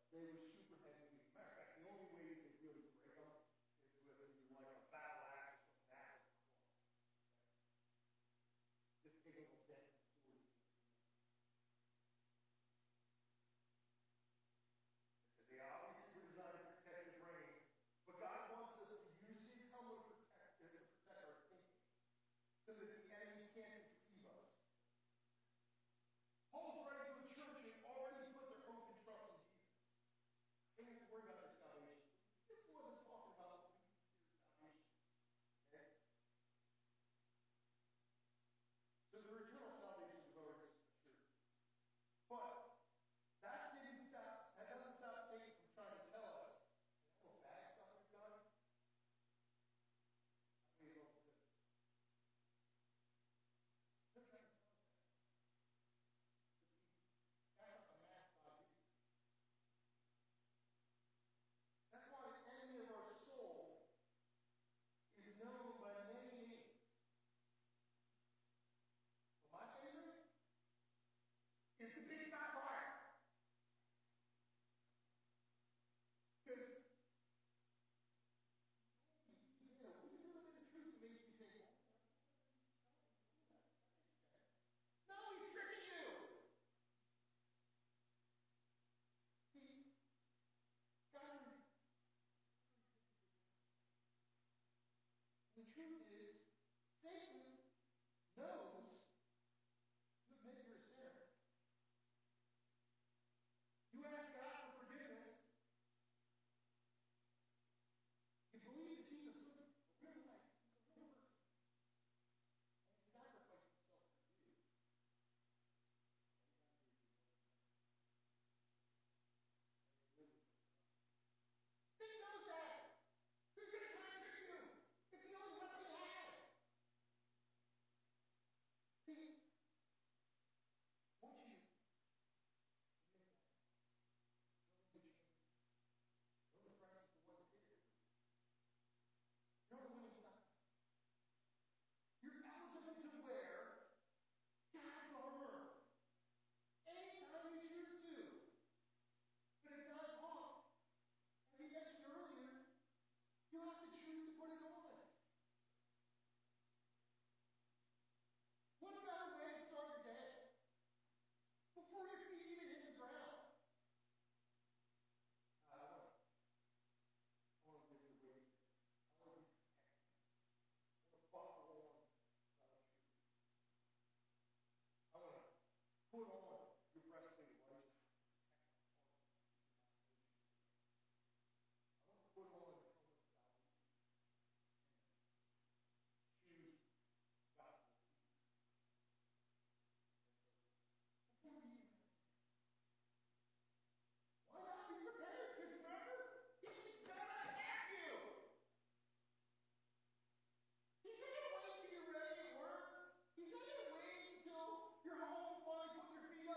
they were super heavy duty. Matter of fact, the only way you could really break them is with either like a battle axe or some massive claw. Just take a little dent in the sword. They obviously were designed to protect the brain, but God wants us to use His helmet to protect our thinking, so that the enemy can't deceive us. Paul's writing to a church who already put their hope and trust in Jesus. They didn't have to worry about their salvation. This wasn't talking about what we consider salvation. Okay? So their eternal salvation was already assured. But that doesn't stop Satan from trying to tell us, all the bad stuff you've done, I made it all good. They're trying to tell us that. But see, that's not the math God uses. That's why the enemy of our soul is known by many names. But my favorite is the big fat liar. Because he's in a wee little bit of truth that makes you think, no, he's tricking you. See, God, the truth is, Satan knows you admit you're a sinner. You ask God for forgiveness. You believe that Jesus lived a real life. He's a real person. And he sacrificed himself for you. Satan knows that. So he's going to try and trick you. It's the only weapon he has. See, won't you admit that? You're only change. The only price is the one that did it for you. You're on the winning side. You're eligible to wear God's armor anytime you choose to. But as God taught, as he mentioned earlier, you have to choose to put it on. What a better way to start your day? Before your feet even hit the ground. I want to live the way. I want to be protected. I want to buckle on God's truth. I want to put on your breastplate of righteousness to protect my heart. I want to put on the helmet of salvation and choose gospel peace. And so, before you even why not be prepared? Because remember, he's gonna attack you. He's not gonna wait till you're ready at work. He's not gonna wait until you're home finally putting your feet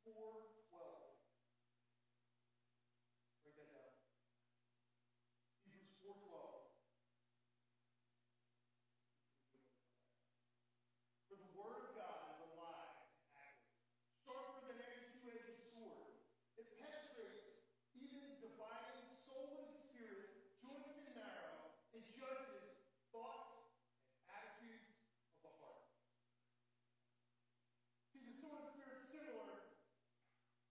4:12. Write that down. Hebrews 4:12. For the word of God is alive and active, sharper than any two-edged sword. It penetrates even dividing soul and spirit, joints and marrow, and judges thoughts and attitudes of the heart. See, the sword and spirit is similar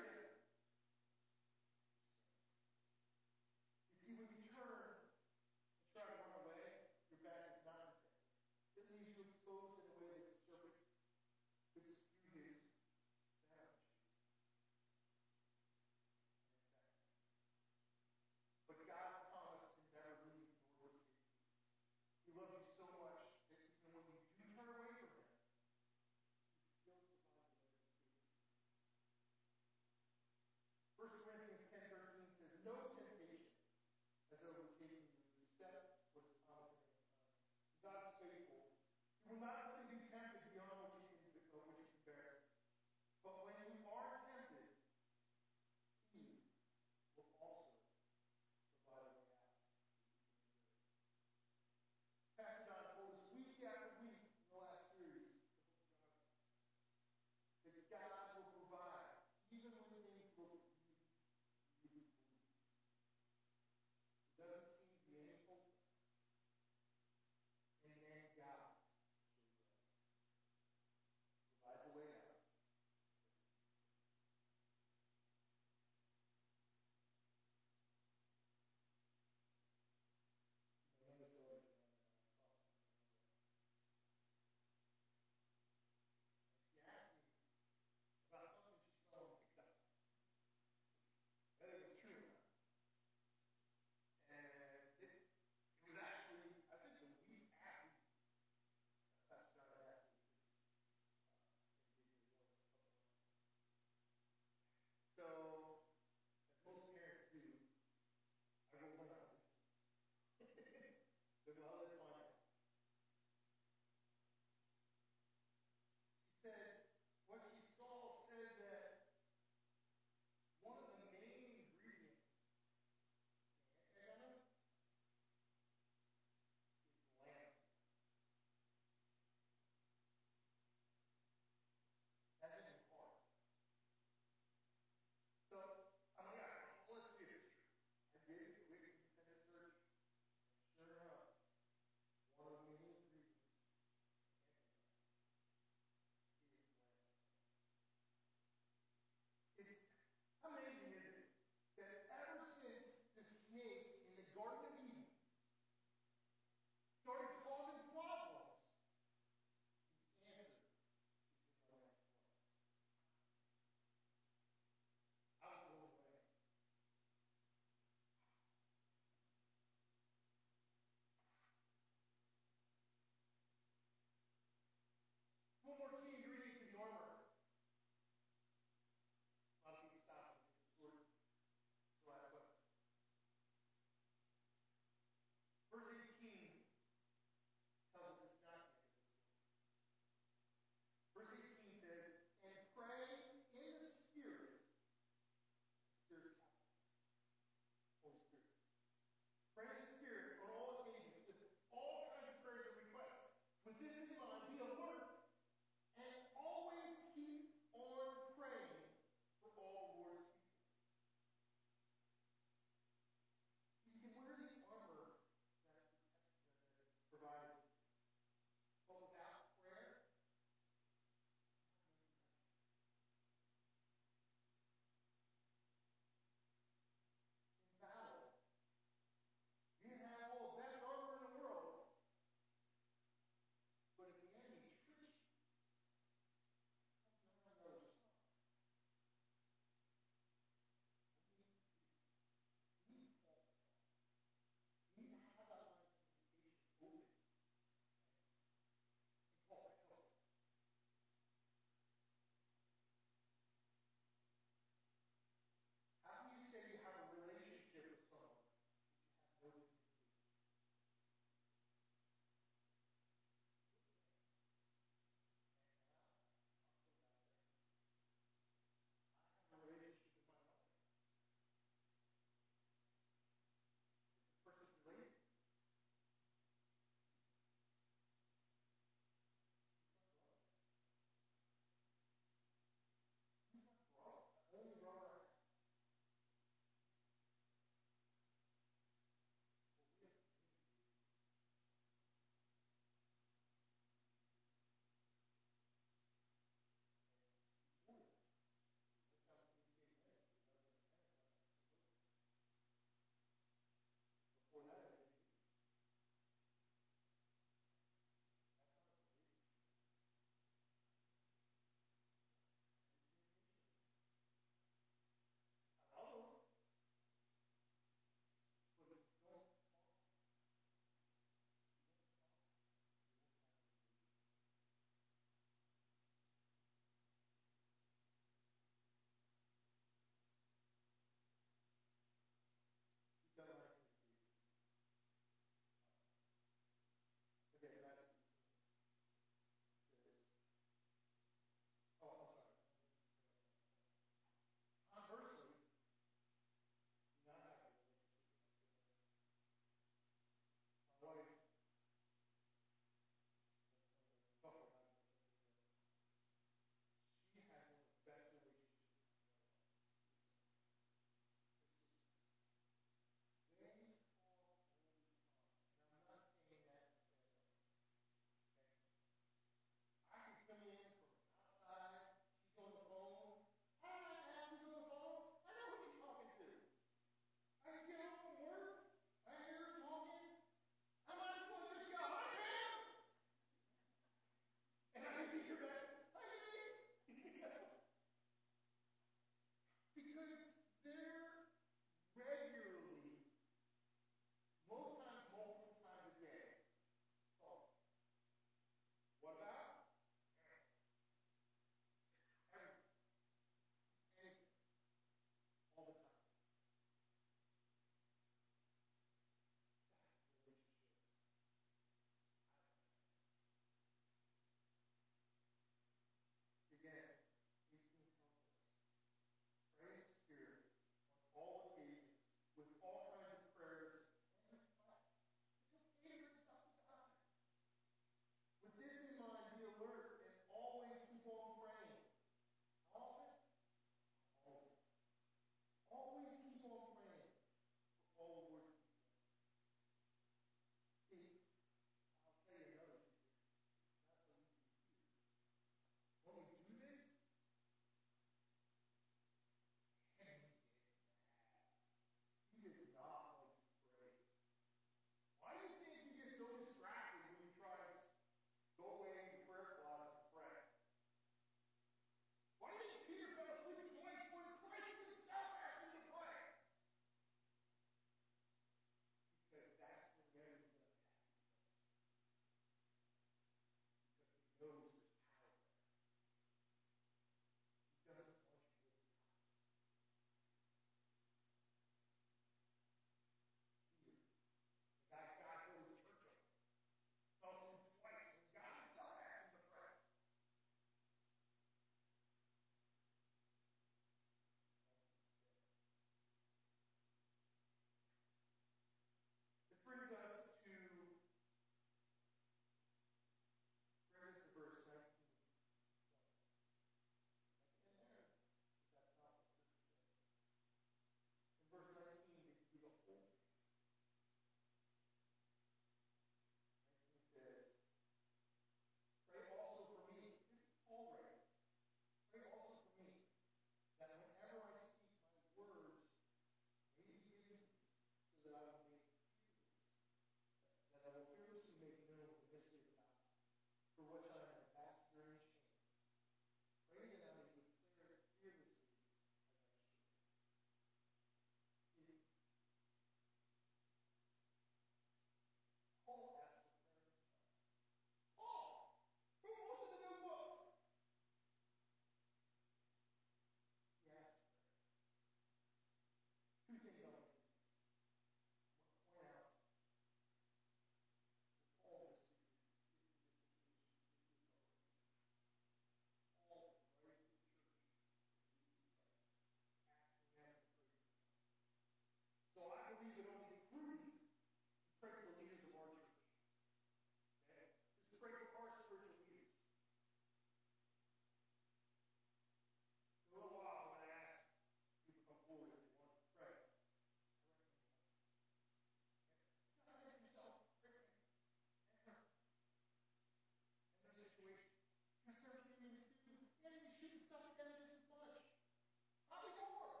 stuff together just as much. Probably more.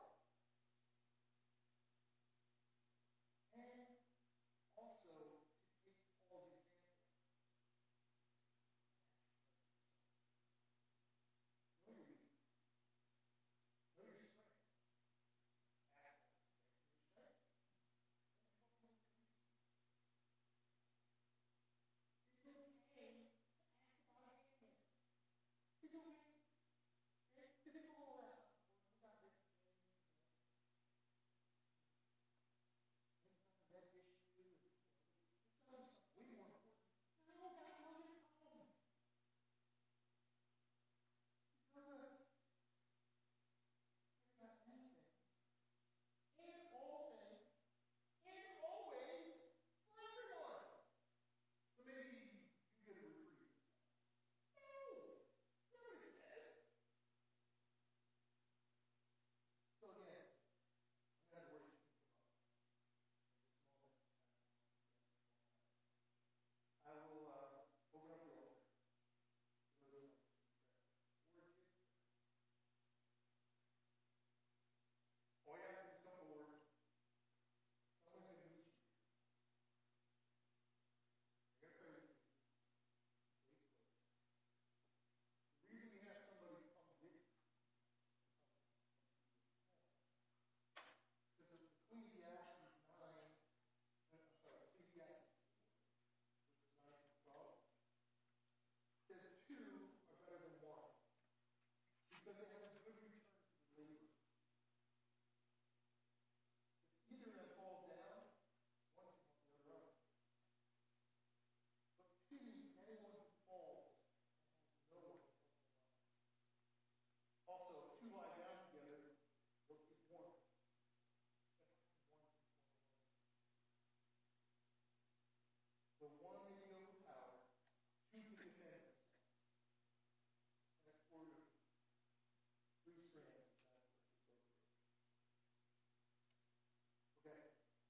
And also to take Paul's example. Know your weakness. Know your strength. Ask for your strength. It's okay to ask about anything. It's okay. To think of all that stuff. We got this thing, that issue, this other stuff way more important. No, guys, look at home. Because it's not anything. In all things, and always, for everyone. So maybe you get a reprieve. No! That's not what it says. So again, I'm going to worship you in this moment. I will open up the altar. All you have to do is come forward. Someone's going to meet you. They're going to pray with you. Safe place. The reason we have somebody come with you, because Ecclesiastes 9, Ecclesiastes 4, verses 9 through 12, says two are better than one, because they have a good return to the labor. If either of them falls down, one can help the other up. But pity anyone who falls and has no one to help them up. Also, if two lie down together, they'll keep warm. But how can one keep one alone? The one may be overpowered, two can defend themselves. And a cord of 3 strands is not so great. Okay.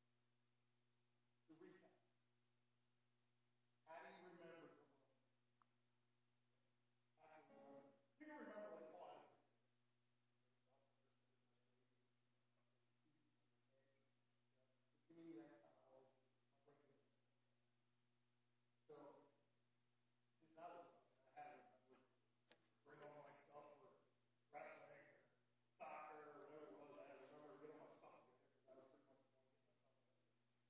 To recap. How do you remember the one? How do you remember? You don't remember like, oh, I to me, that's how I always do. My brain goes. So, since I was young, I had to remember, bring all my stuff for wrestling or soccer or whatever it was. I had to remember to get all my stuff together because I was pretty much the one getting my stuff together.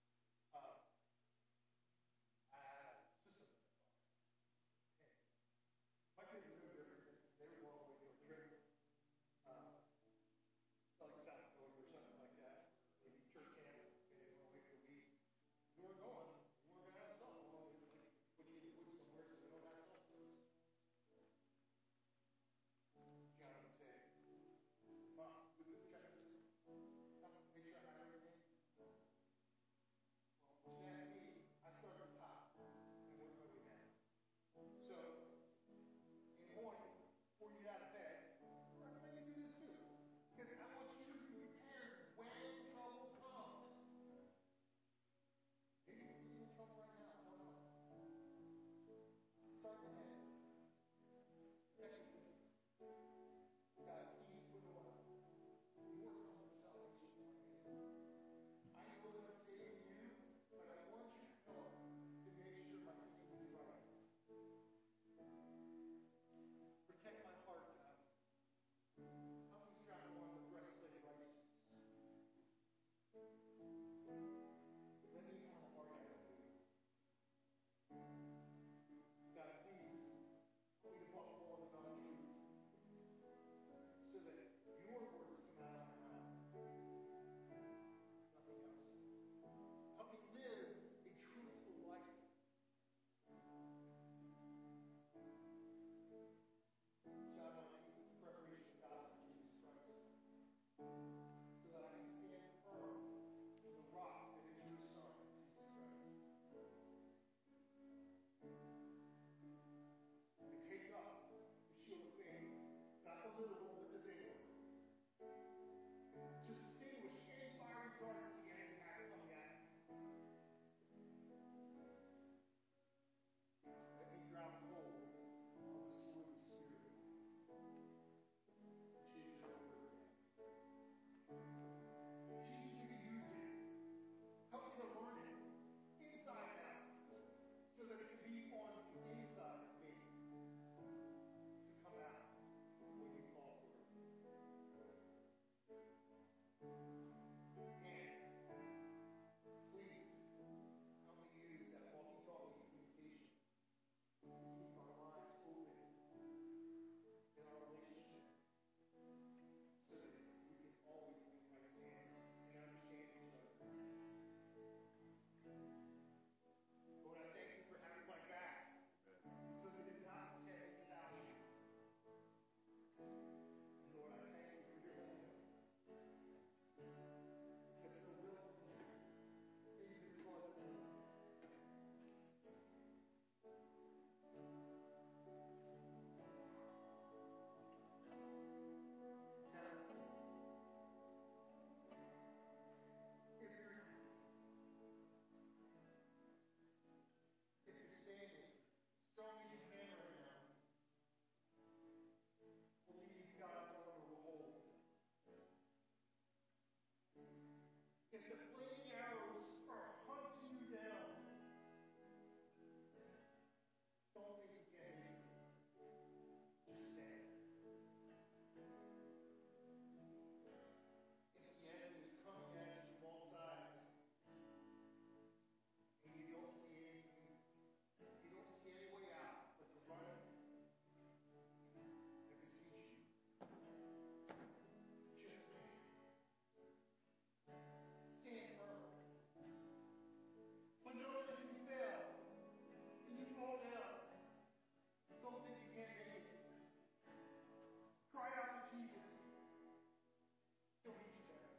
I had a system in that box. And my kids were no different. They were going away to a trip, like South Dakota or something like that, maybe church camp, and they went away for a week. You weren't going. You weren't going to have something. Well, when you get wood somewhere so we don't have cell service. Johnny would say, Mom, we could check this. Make sure I have everything. Well, if you ask me, I start at the top and work my way down. So, in the morning, before you get out of bed, I recommend you do this too. Because I want you to be prepared when trouble comes. Maybe you're in trouble right now. I don't know. Start with that. Protect your faith. God, keys with oil. You work on your salvation in my hand. I know that I'm saving you, but I want you to help to make sure my faith is right. Protect my heart, God. Help me strap on the breastplate of righteousness. Let me have a heart after you. God, please, help me to buckle on the belt of truth so that your words come out of my mouth. Nothing else. Help me live a truthful life. Shine my feet with the preparation of the gospel of Jesus Christ, so that I can stand firm on the rock that is your Son, Jesus Christ. And take up the shield of faith, not the little one, but the big one, to extinguish any fiery darts the enemy has coming at me. Let me grab hold of the sword of the Spirit. and the flaming arrows are hunting you down, don't think you can't make it. Just stand. If the enemy is coming at you from all sides, and you don't see anything, you don't see any way out but to run, I beseech you, just stand. Stand firm. But know that if you fail and you fall down, don't think you can't make it. Cry out to Jesus. He'll meet you there.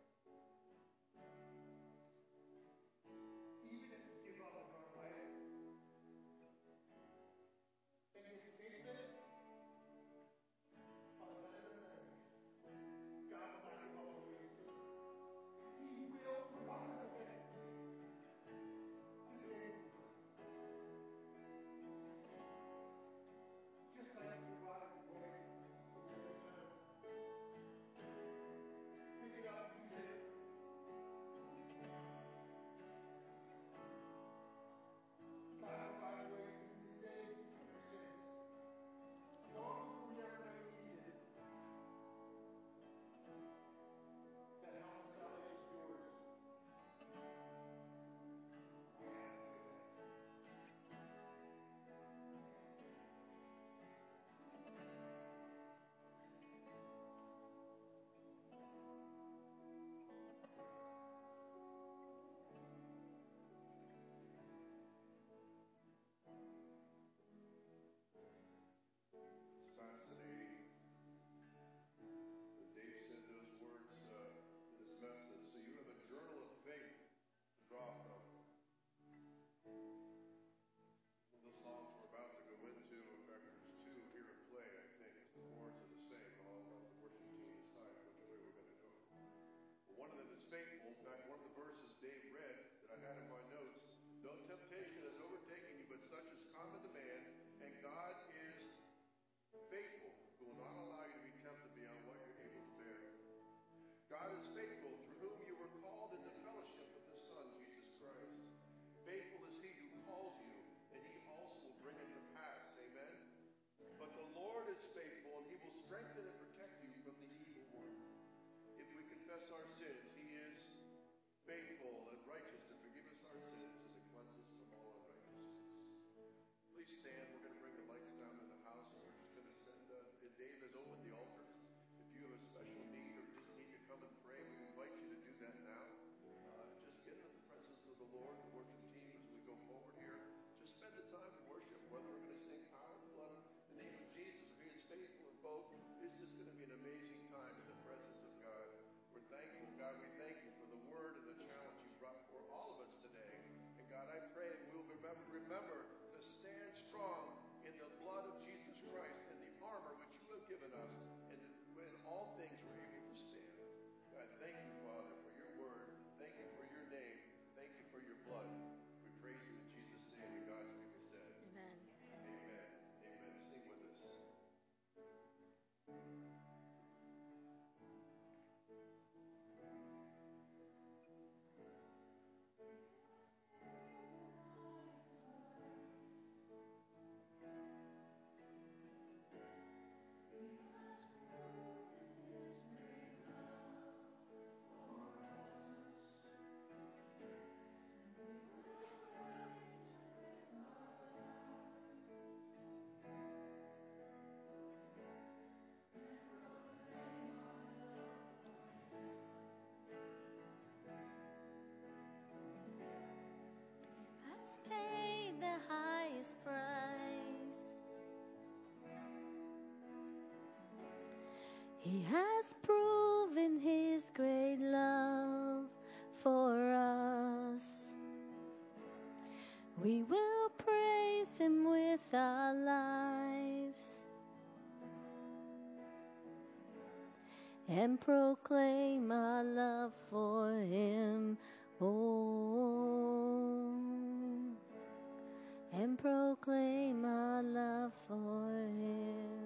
Even if you give up and run away, and you escape it, Father, let us say, God will not give up on you. He will provide a way to save you. Just like you provided the way for the other. Pick it up and use it. God provided a way for you to save you from your sins. Long before you ever knew you needed it. That help of salvation is yours. All you have to do is ask. It's fascinating that Dave said those words in his message. So you have a journal of faith to draw from. The songs we're about to go into, in fact, there's two here at play, I think. The chords are the same. I'll let the worship team decide which way we're going to go. But one of them is faithful. In fact, one of the verses Dave read that I had in my notes, no temptation has overtaken you, but such is common to man, and God is faithful, who will not allow you to be tempted beyond what you're able to bear. God is faithful, through whom you were called into fellowship with His Son, Jesus Christ. Faithful is He who calls you, and He also will bring it to pass. Amen? But the Lord is faithful, and He will strengthen and protect you from the evil one. If we confess our sins, He is faithful and righteous to forgive us our sins and to cleanse us from all unrighteousness. Please stand. We're going to bring the lights down in the house, and we're just going to send. Dave has opened the altars. If you have a special need or just need to come and pray, we invite you to do that now. Just get into the presence of the Lord, the worship team, as we go forward here. Just spend the time to worship, whether we're going to sing Power and Blood in the name of Jesus, or He is faithful in both. It's just going to be an amazing time in the presence of God. We're thankful, God. We thank you for the word and the challenge you brought for all of us today. And God, I pray we'll remember to stand strong in the blood of Jesus Christ and the armor which you have given us, and in all things we're able to stand. God, thank you, Father, for your word. Thank you for your name. Thank you for your blood. We praise you in Jesus' name, and God's people said. Amen. Amen. Amen. Sing with us. Has paid the highest price. He has proven His great love for us. We will praise Him with our lives and proclaim our love for Him. Oh, and proclaim our love for Him.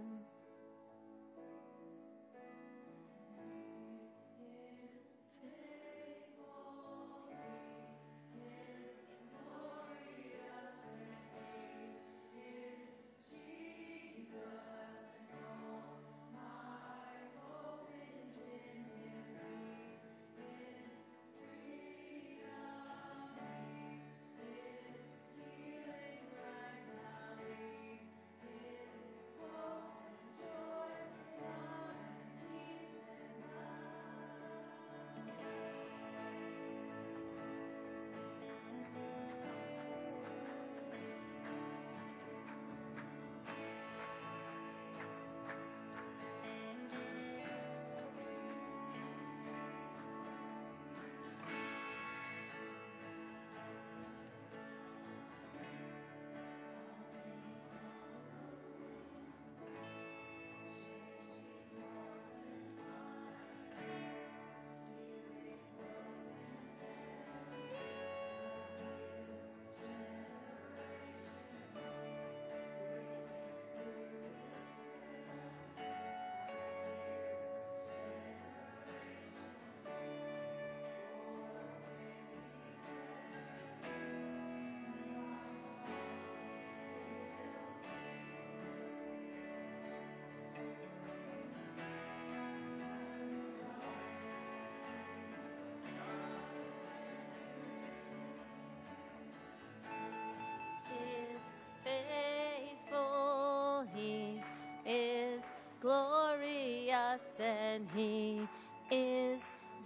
and He is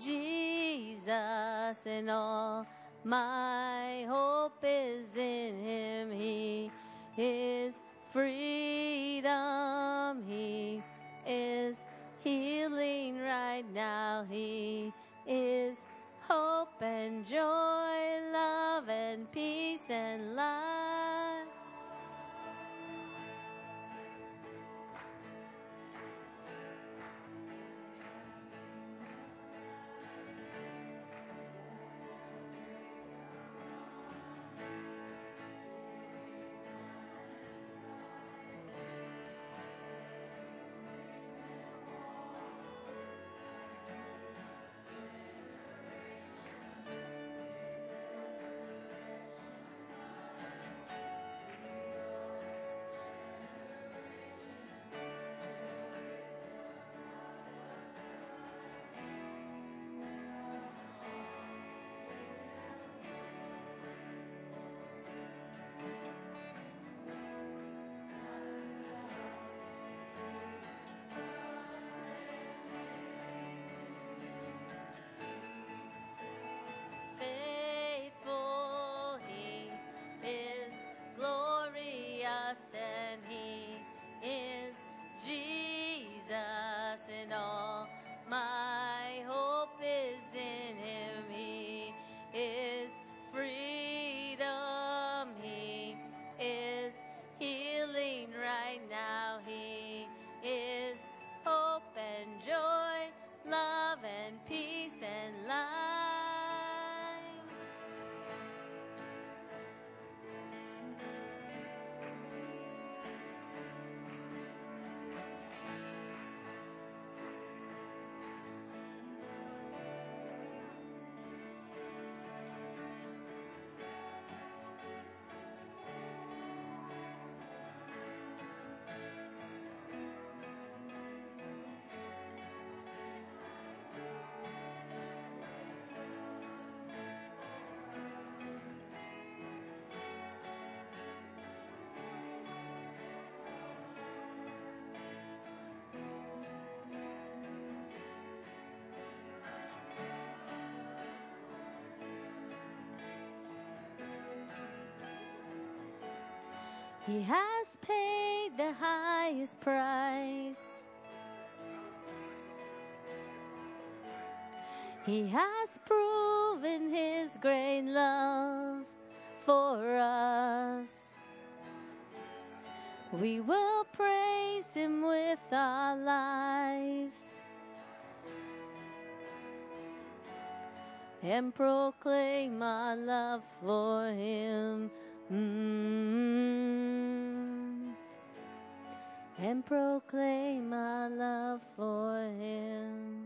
Jesus, and all my hope is in Him. He is freedom. He is healing right now. He is hope and joy, love and peace and life. Faithful, He is glorious, and He is Jesus, and all my hope is in Him. He is freedom. He is healing right now. He is hope and joy, love and peace and life. He has paid the highest price. He has proven His great love for us. We will praise Him with our lives and proclaim our love for Him. And proclaim our love for Him.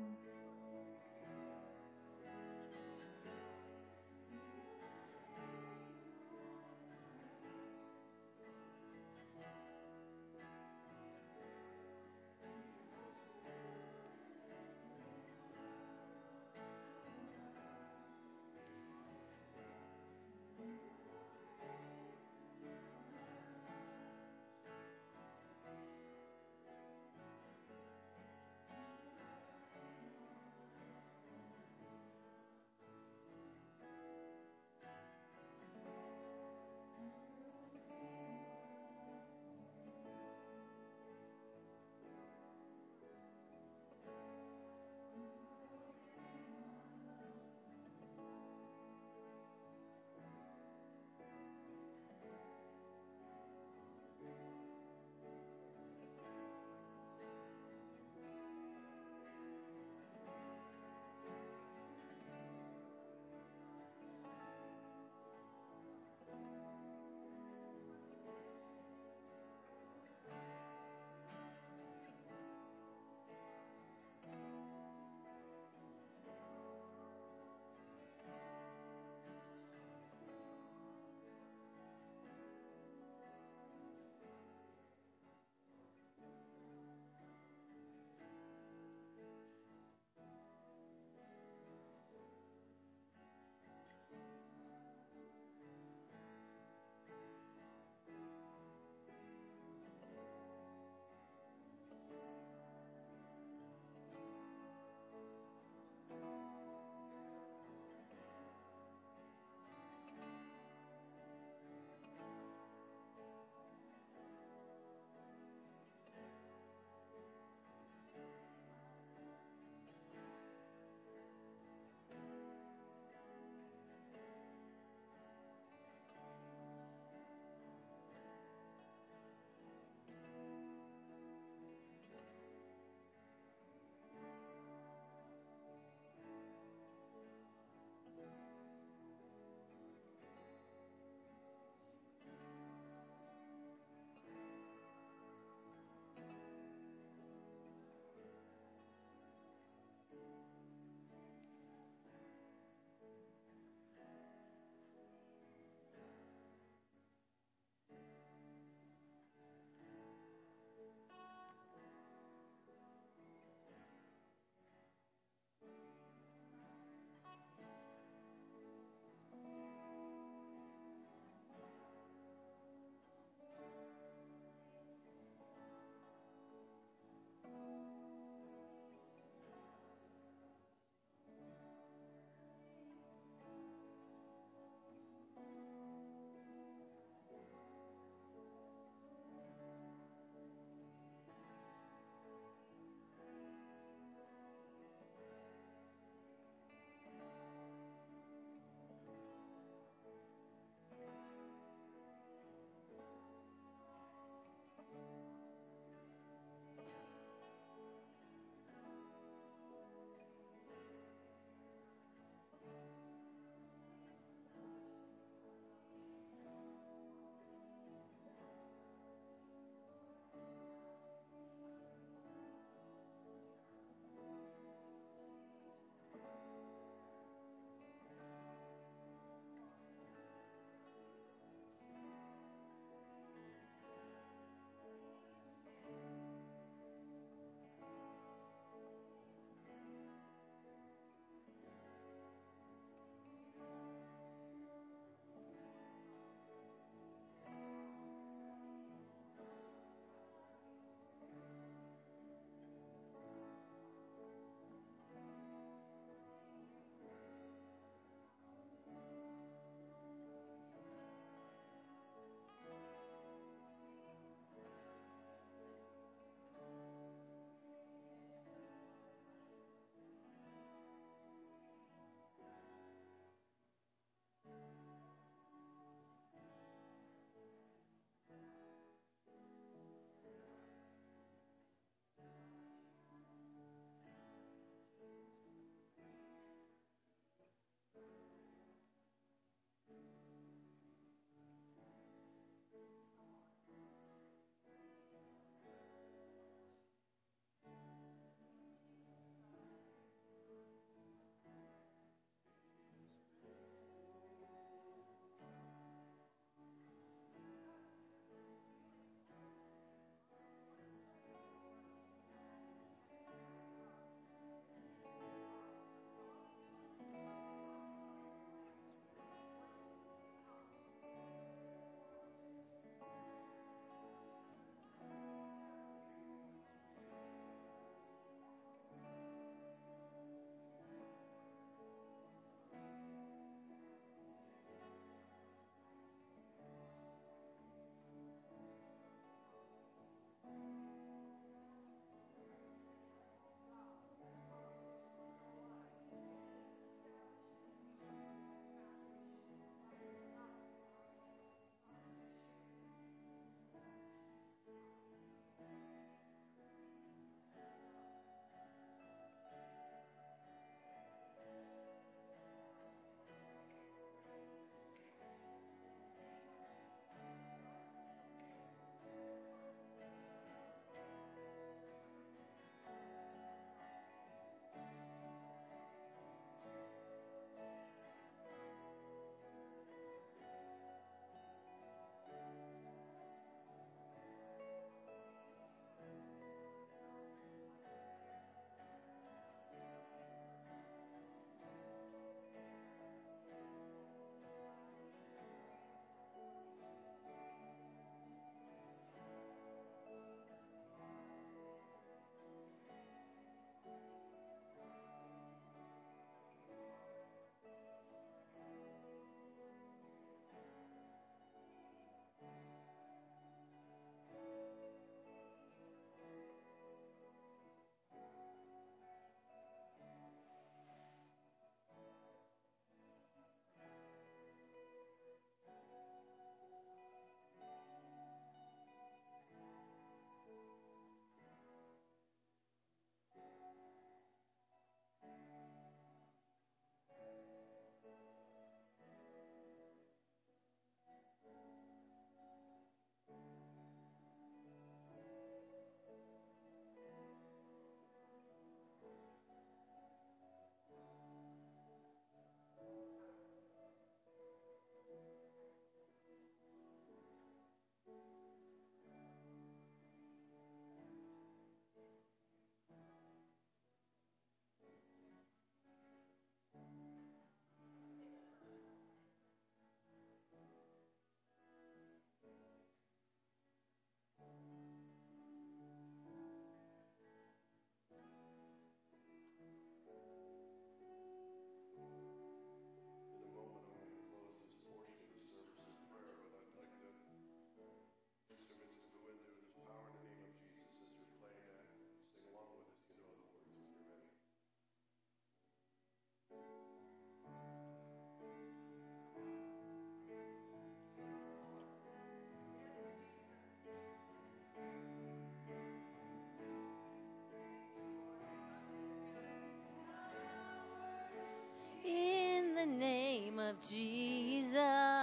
Jesus.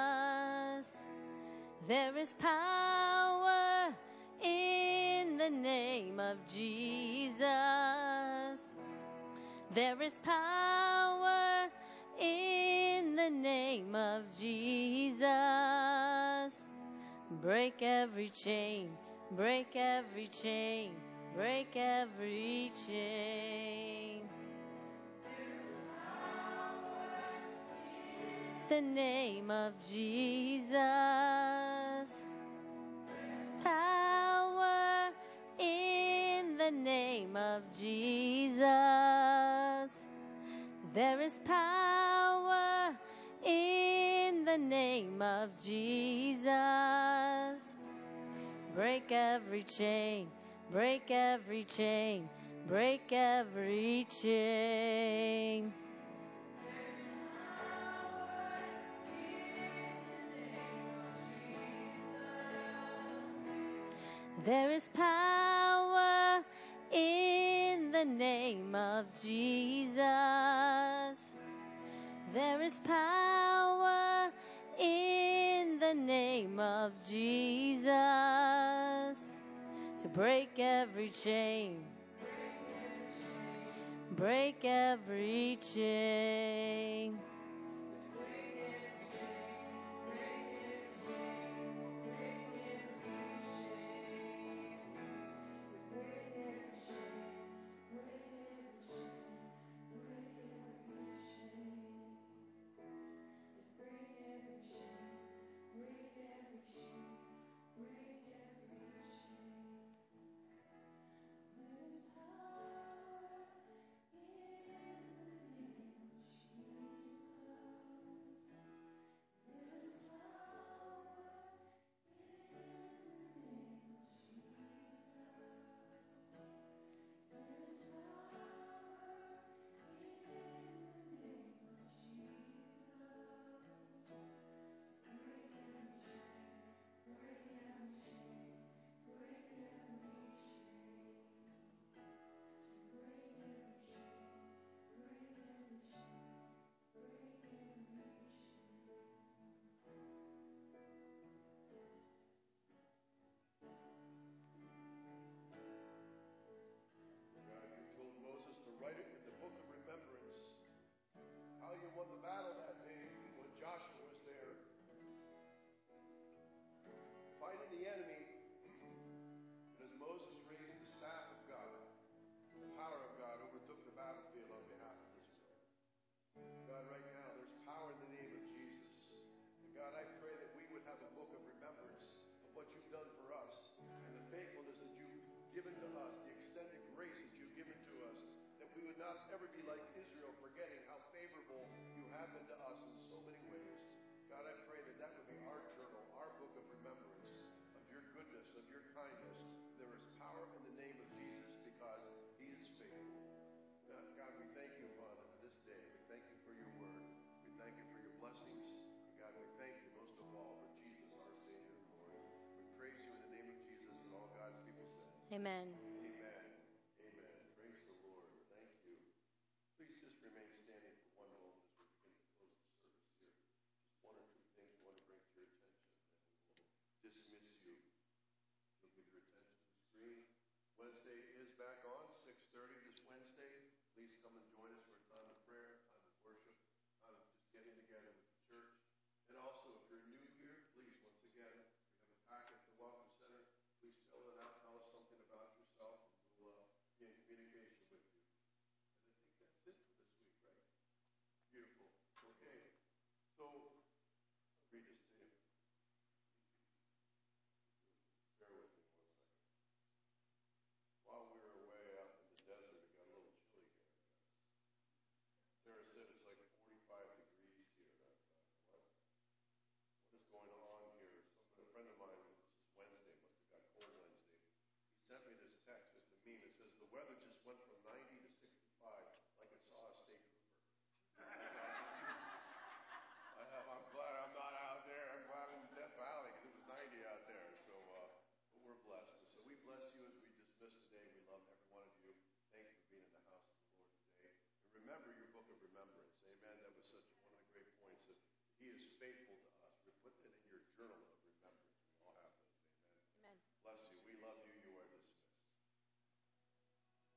There is power in the name of Jesus. There is power in the name of Jesus. Break every chain, break every chain, break every chain. The name of Jesus. Power in the name of Jesus. There is power in the name of Jesus. Break every chain, break every chain, break every chain. There is power in the name of Jesus. There is power in the name of Jesus to break every chain, break every chain. God, you told Moses to write it in the book of remembrance. How you won the battle that day when Joshua was there, fighting the enemy. And as Moses raised the staff of God, the power of God overtook the battlefield on behalf of Israel. God, right now, there's power in the name of Jesus. And God, I pray that we would have a book of remembrance of what you've done for us and the faithfulness that you've given to us, the extended grace that you've given to us, that we would not ever be like Israel, forgetting how favorable you have been to us in so many ways. God, I pray that that would be our journal, our book of remembrance of your goodness, of your kindness. There is power in the name of Jesus because he is faithful. God, we thank you, Father, for this day. We thank you for your word. We thank you for your blessings. And God, we thank you most of all for Jesus, our Savior and Lord. We praise you in the name of Jesus, and all God's people say. Amen. Amen. Amen. Praise the Lord. Thank you. Please just remain standing for one moment as we begin to close the service here. Just one or two things we want to bring to your attention, and then we will dismiss you. You'll give your attention to the screen. Wednesday is back on, 6:30 this Wednesday. Please come and join us for a time of prayer, time of worship, time of just getting together with the church. And also, if you're new here, please, once again, we have a packet at the Welcome Center. Please fill it out, tell us something about yourself, and we'll be in communication with you. And I think that's it for this week, right? Beautiful. Okay. So, I'll read this to you. Bear with me 1 second. While we were away out in the desert, it got a little chilly here, I guess. Sarah said it's like 45 degrees here. What is going on here? A friend of mine, this is Wednesday, must have got cold Wednesday. He sent me this text. It's a meme. It says, the weather just went from 90 to 65 like it saw a state trooper. I'm glad I'm not out there. I'm glad I'm in Death Valley because it was 90 out there. So but we're blessed. So we bless you as we dismiss today. We love every one of you. Thank you for being in the house of the Lord today. And remember your book of remembrance. Amen. That was such one of the great points that He is faithful.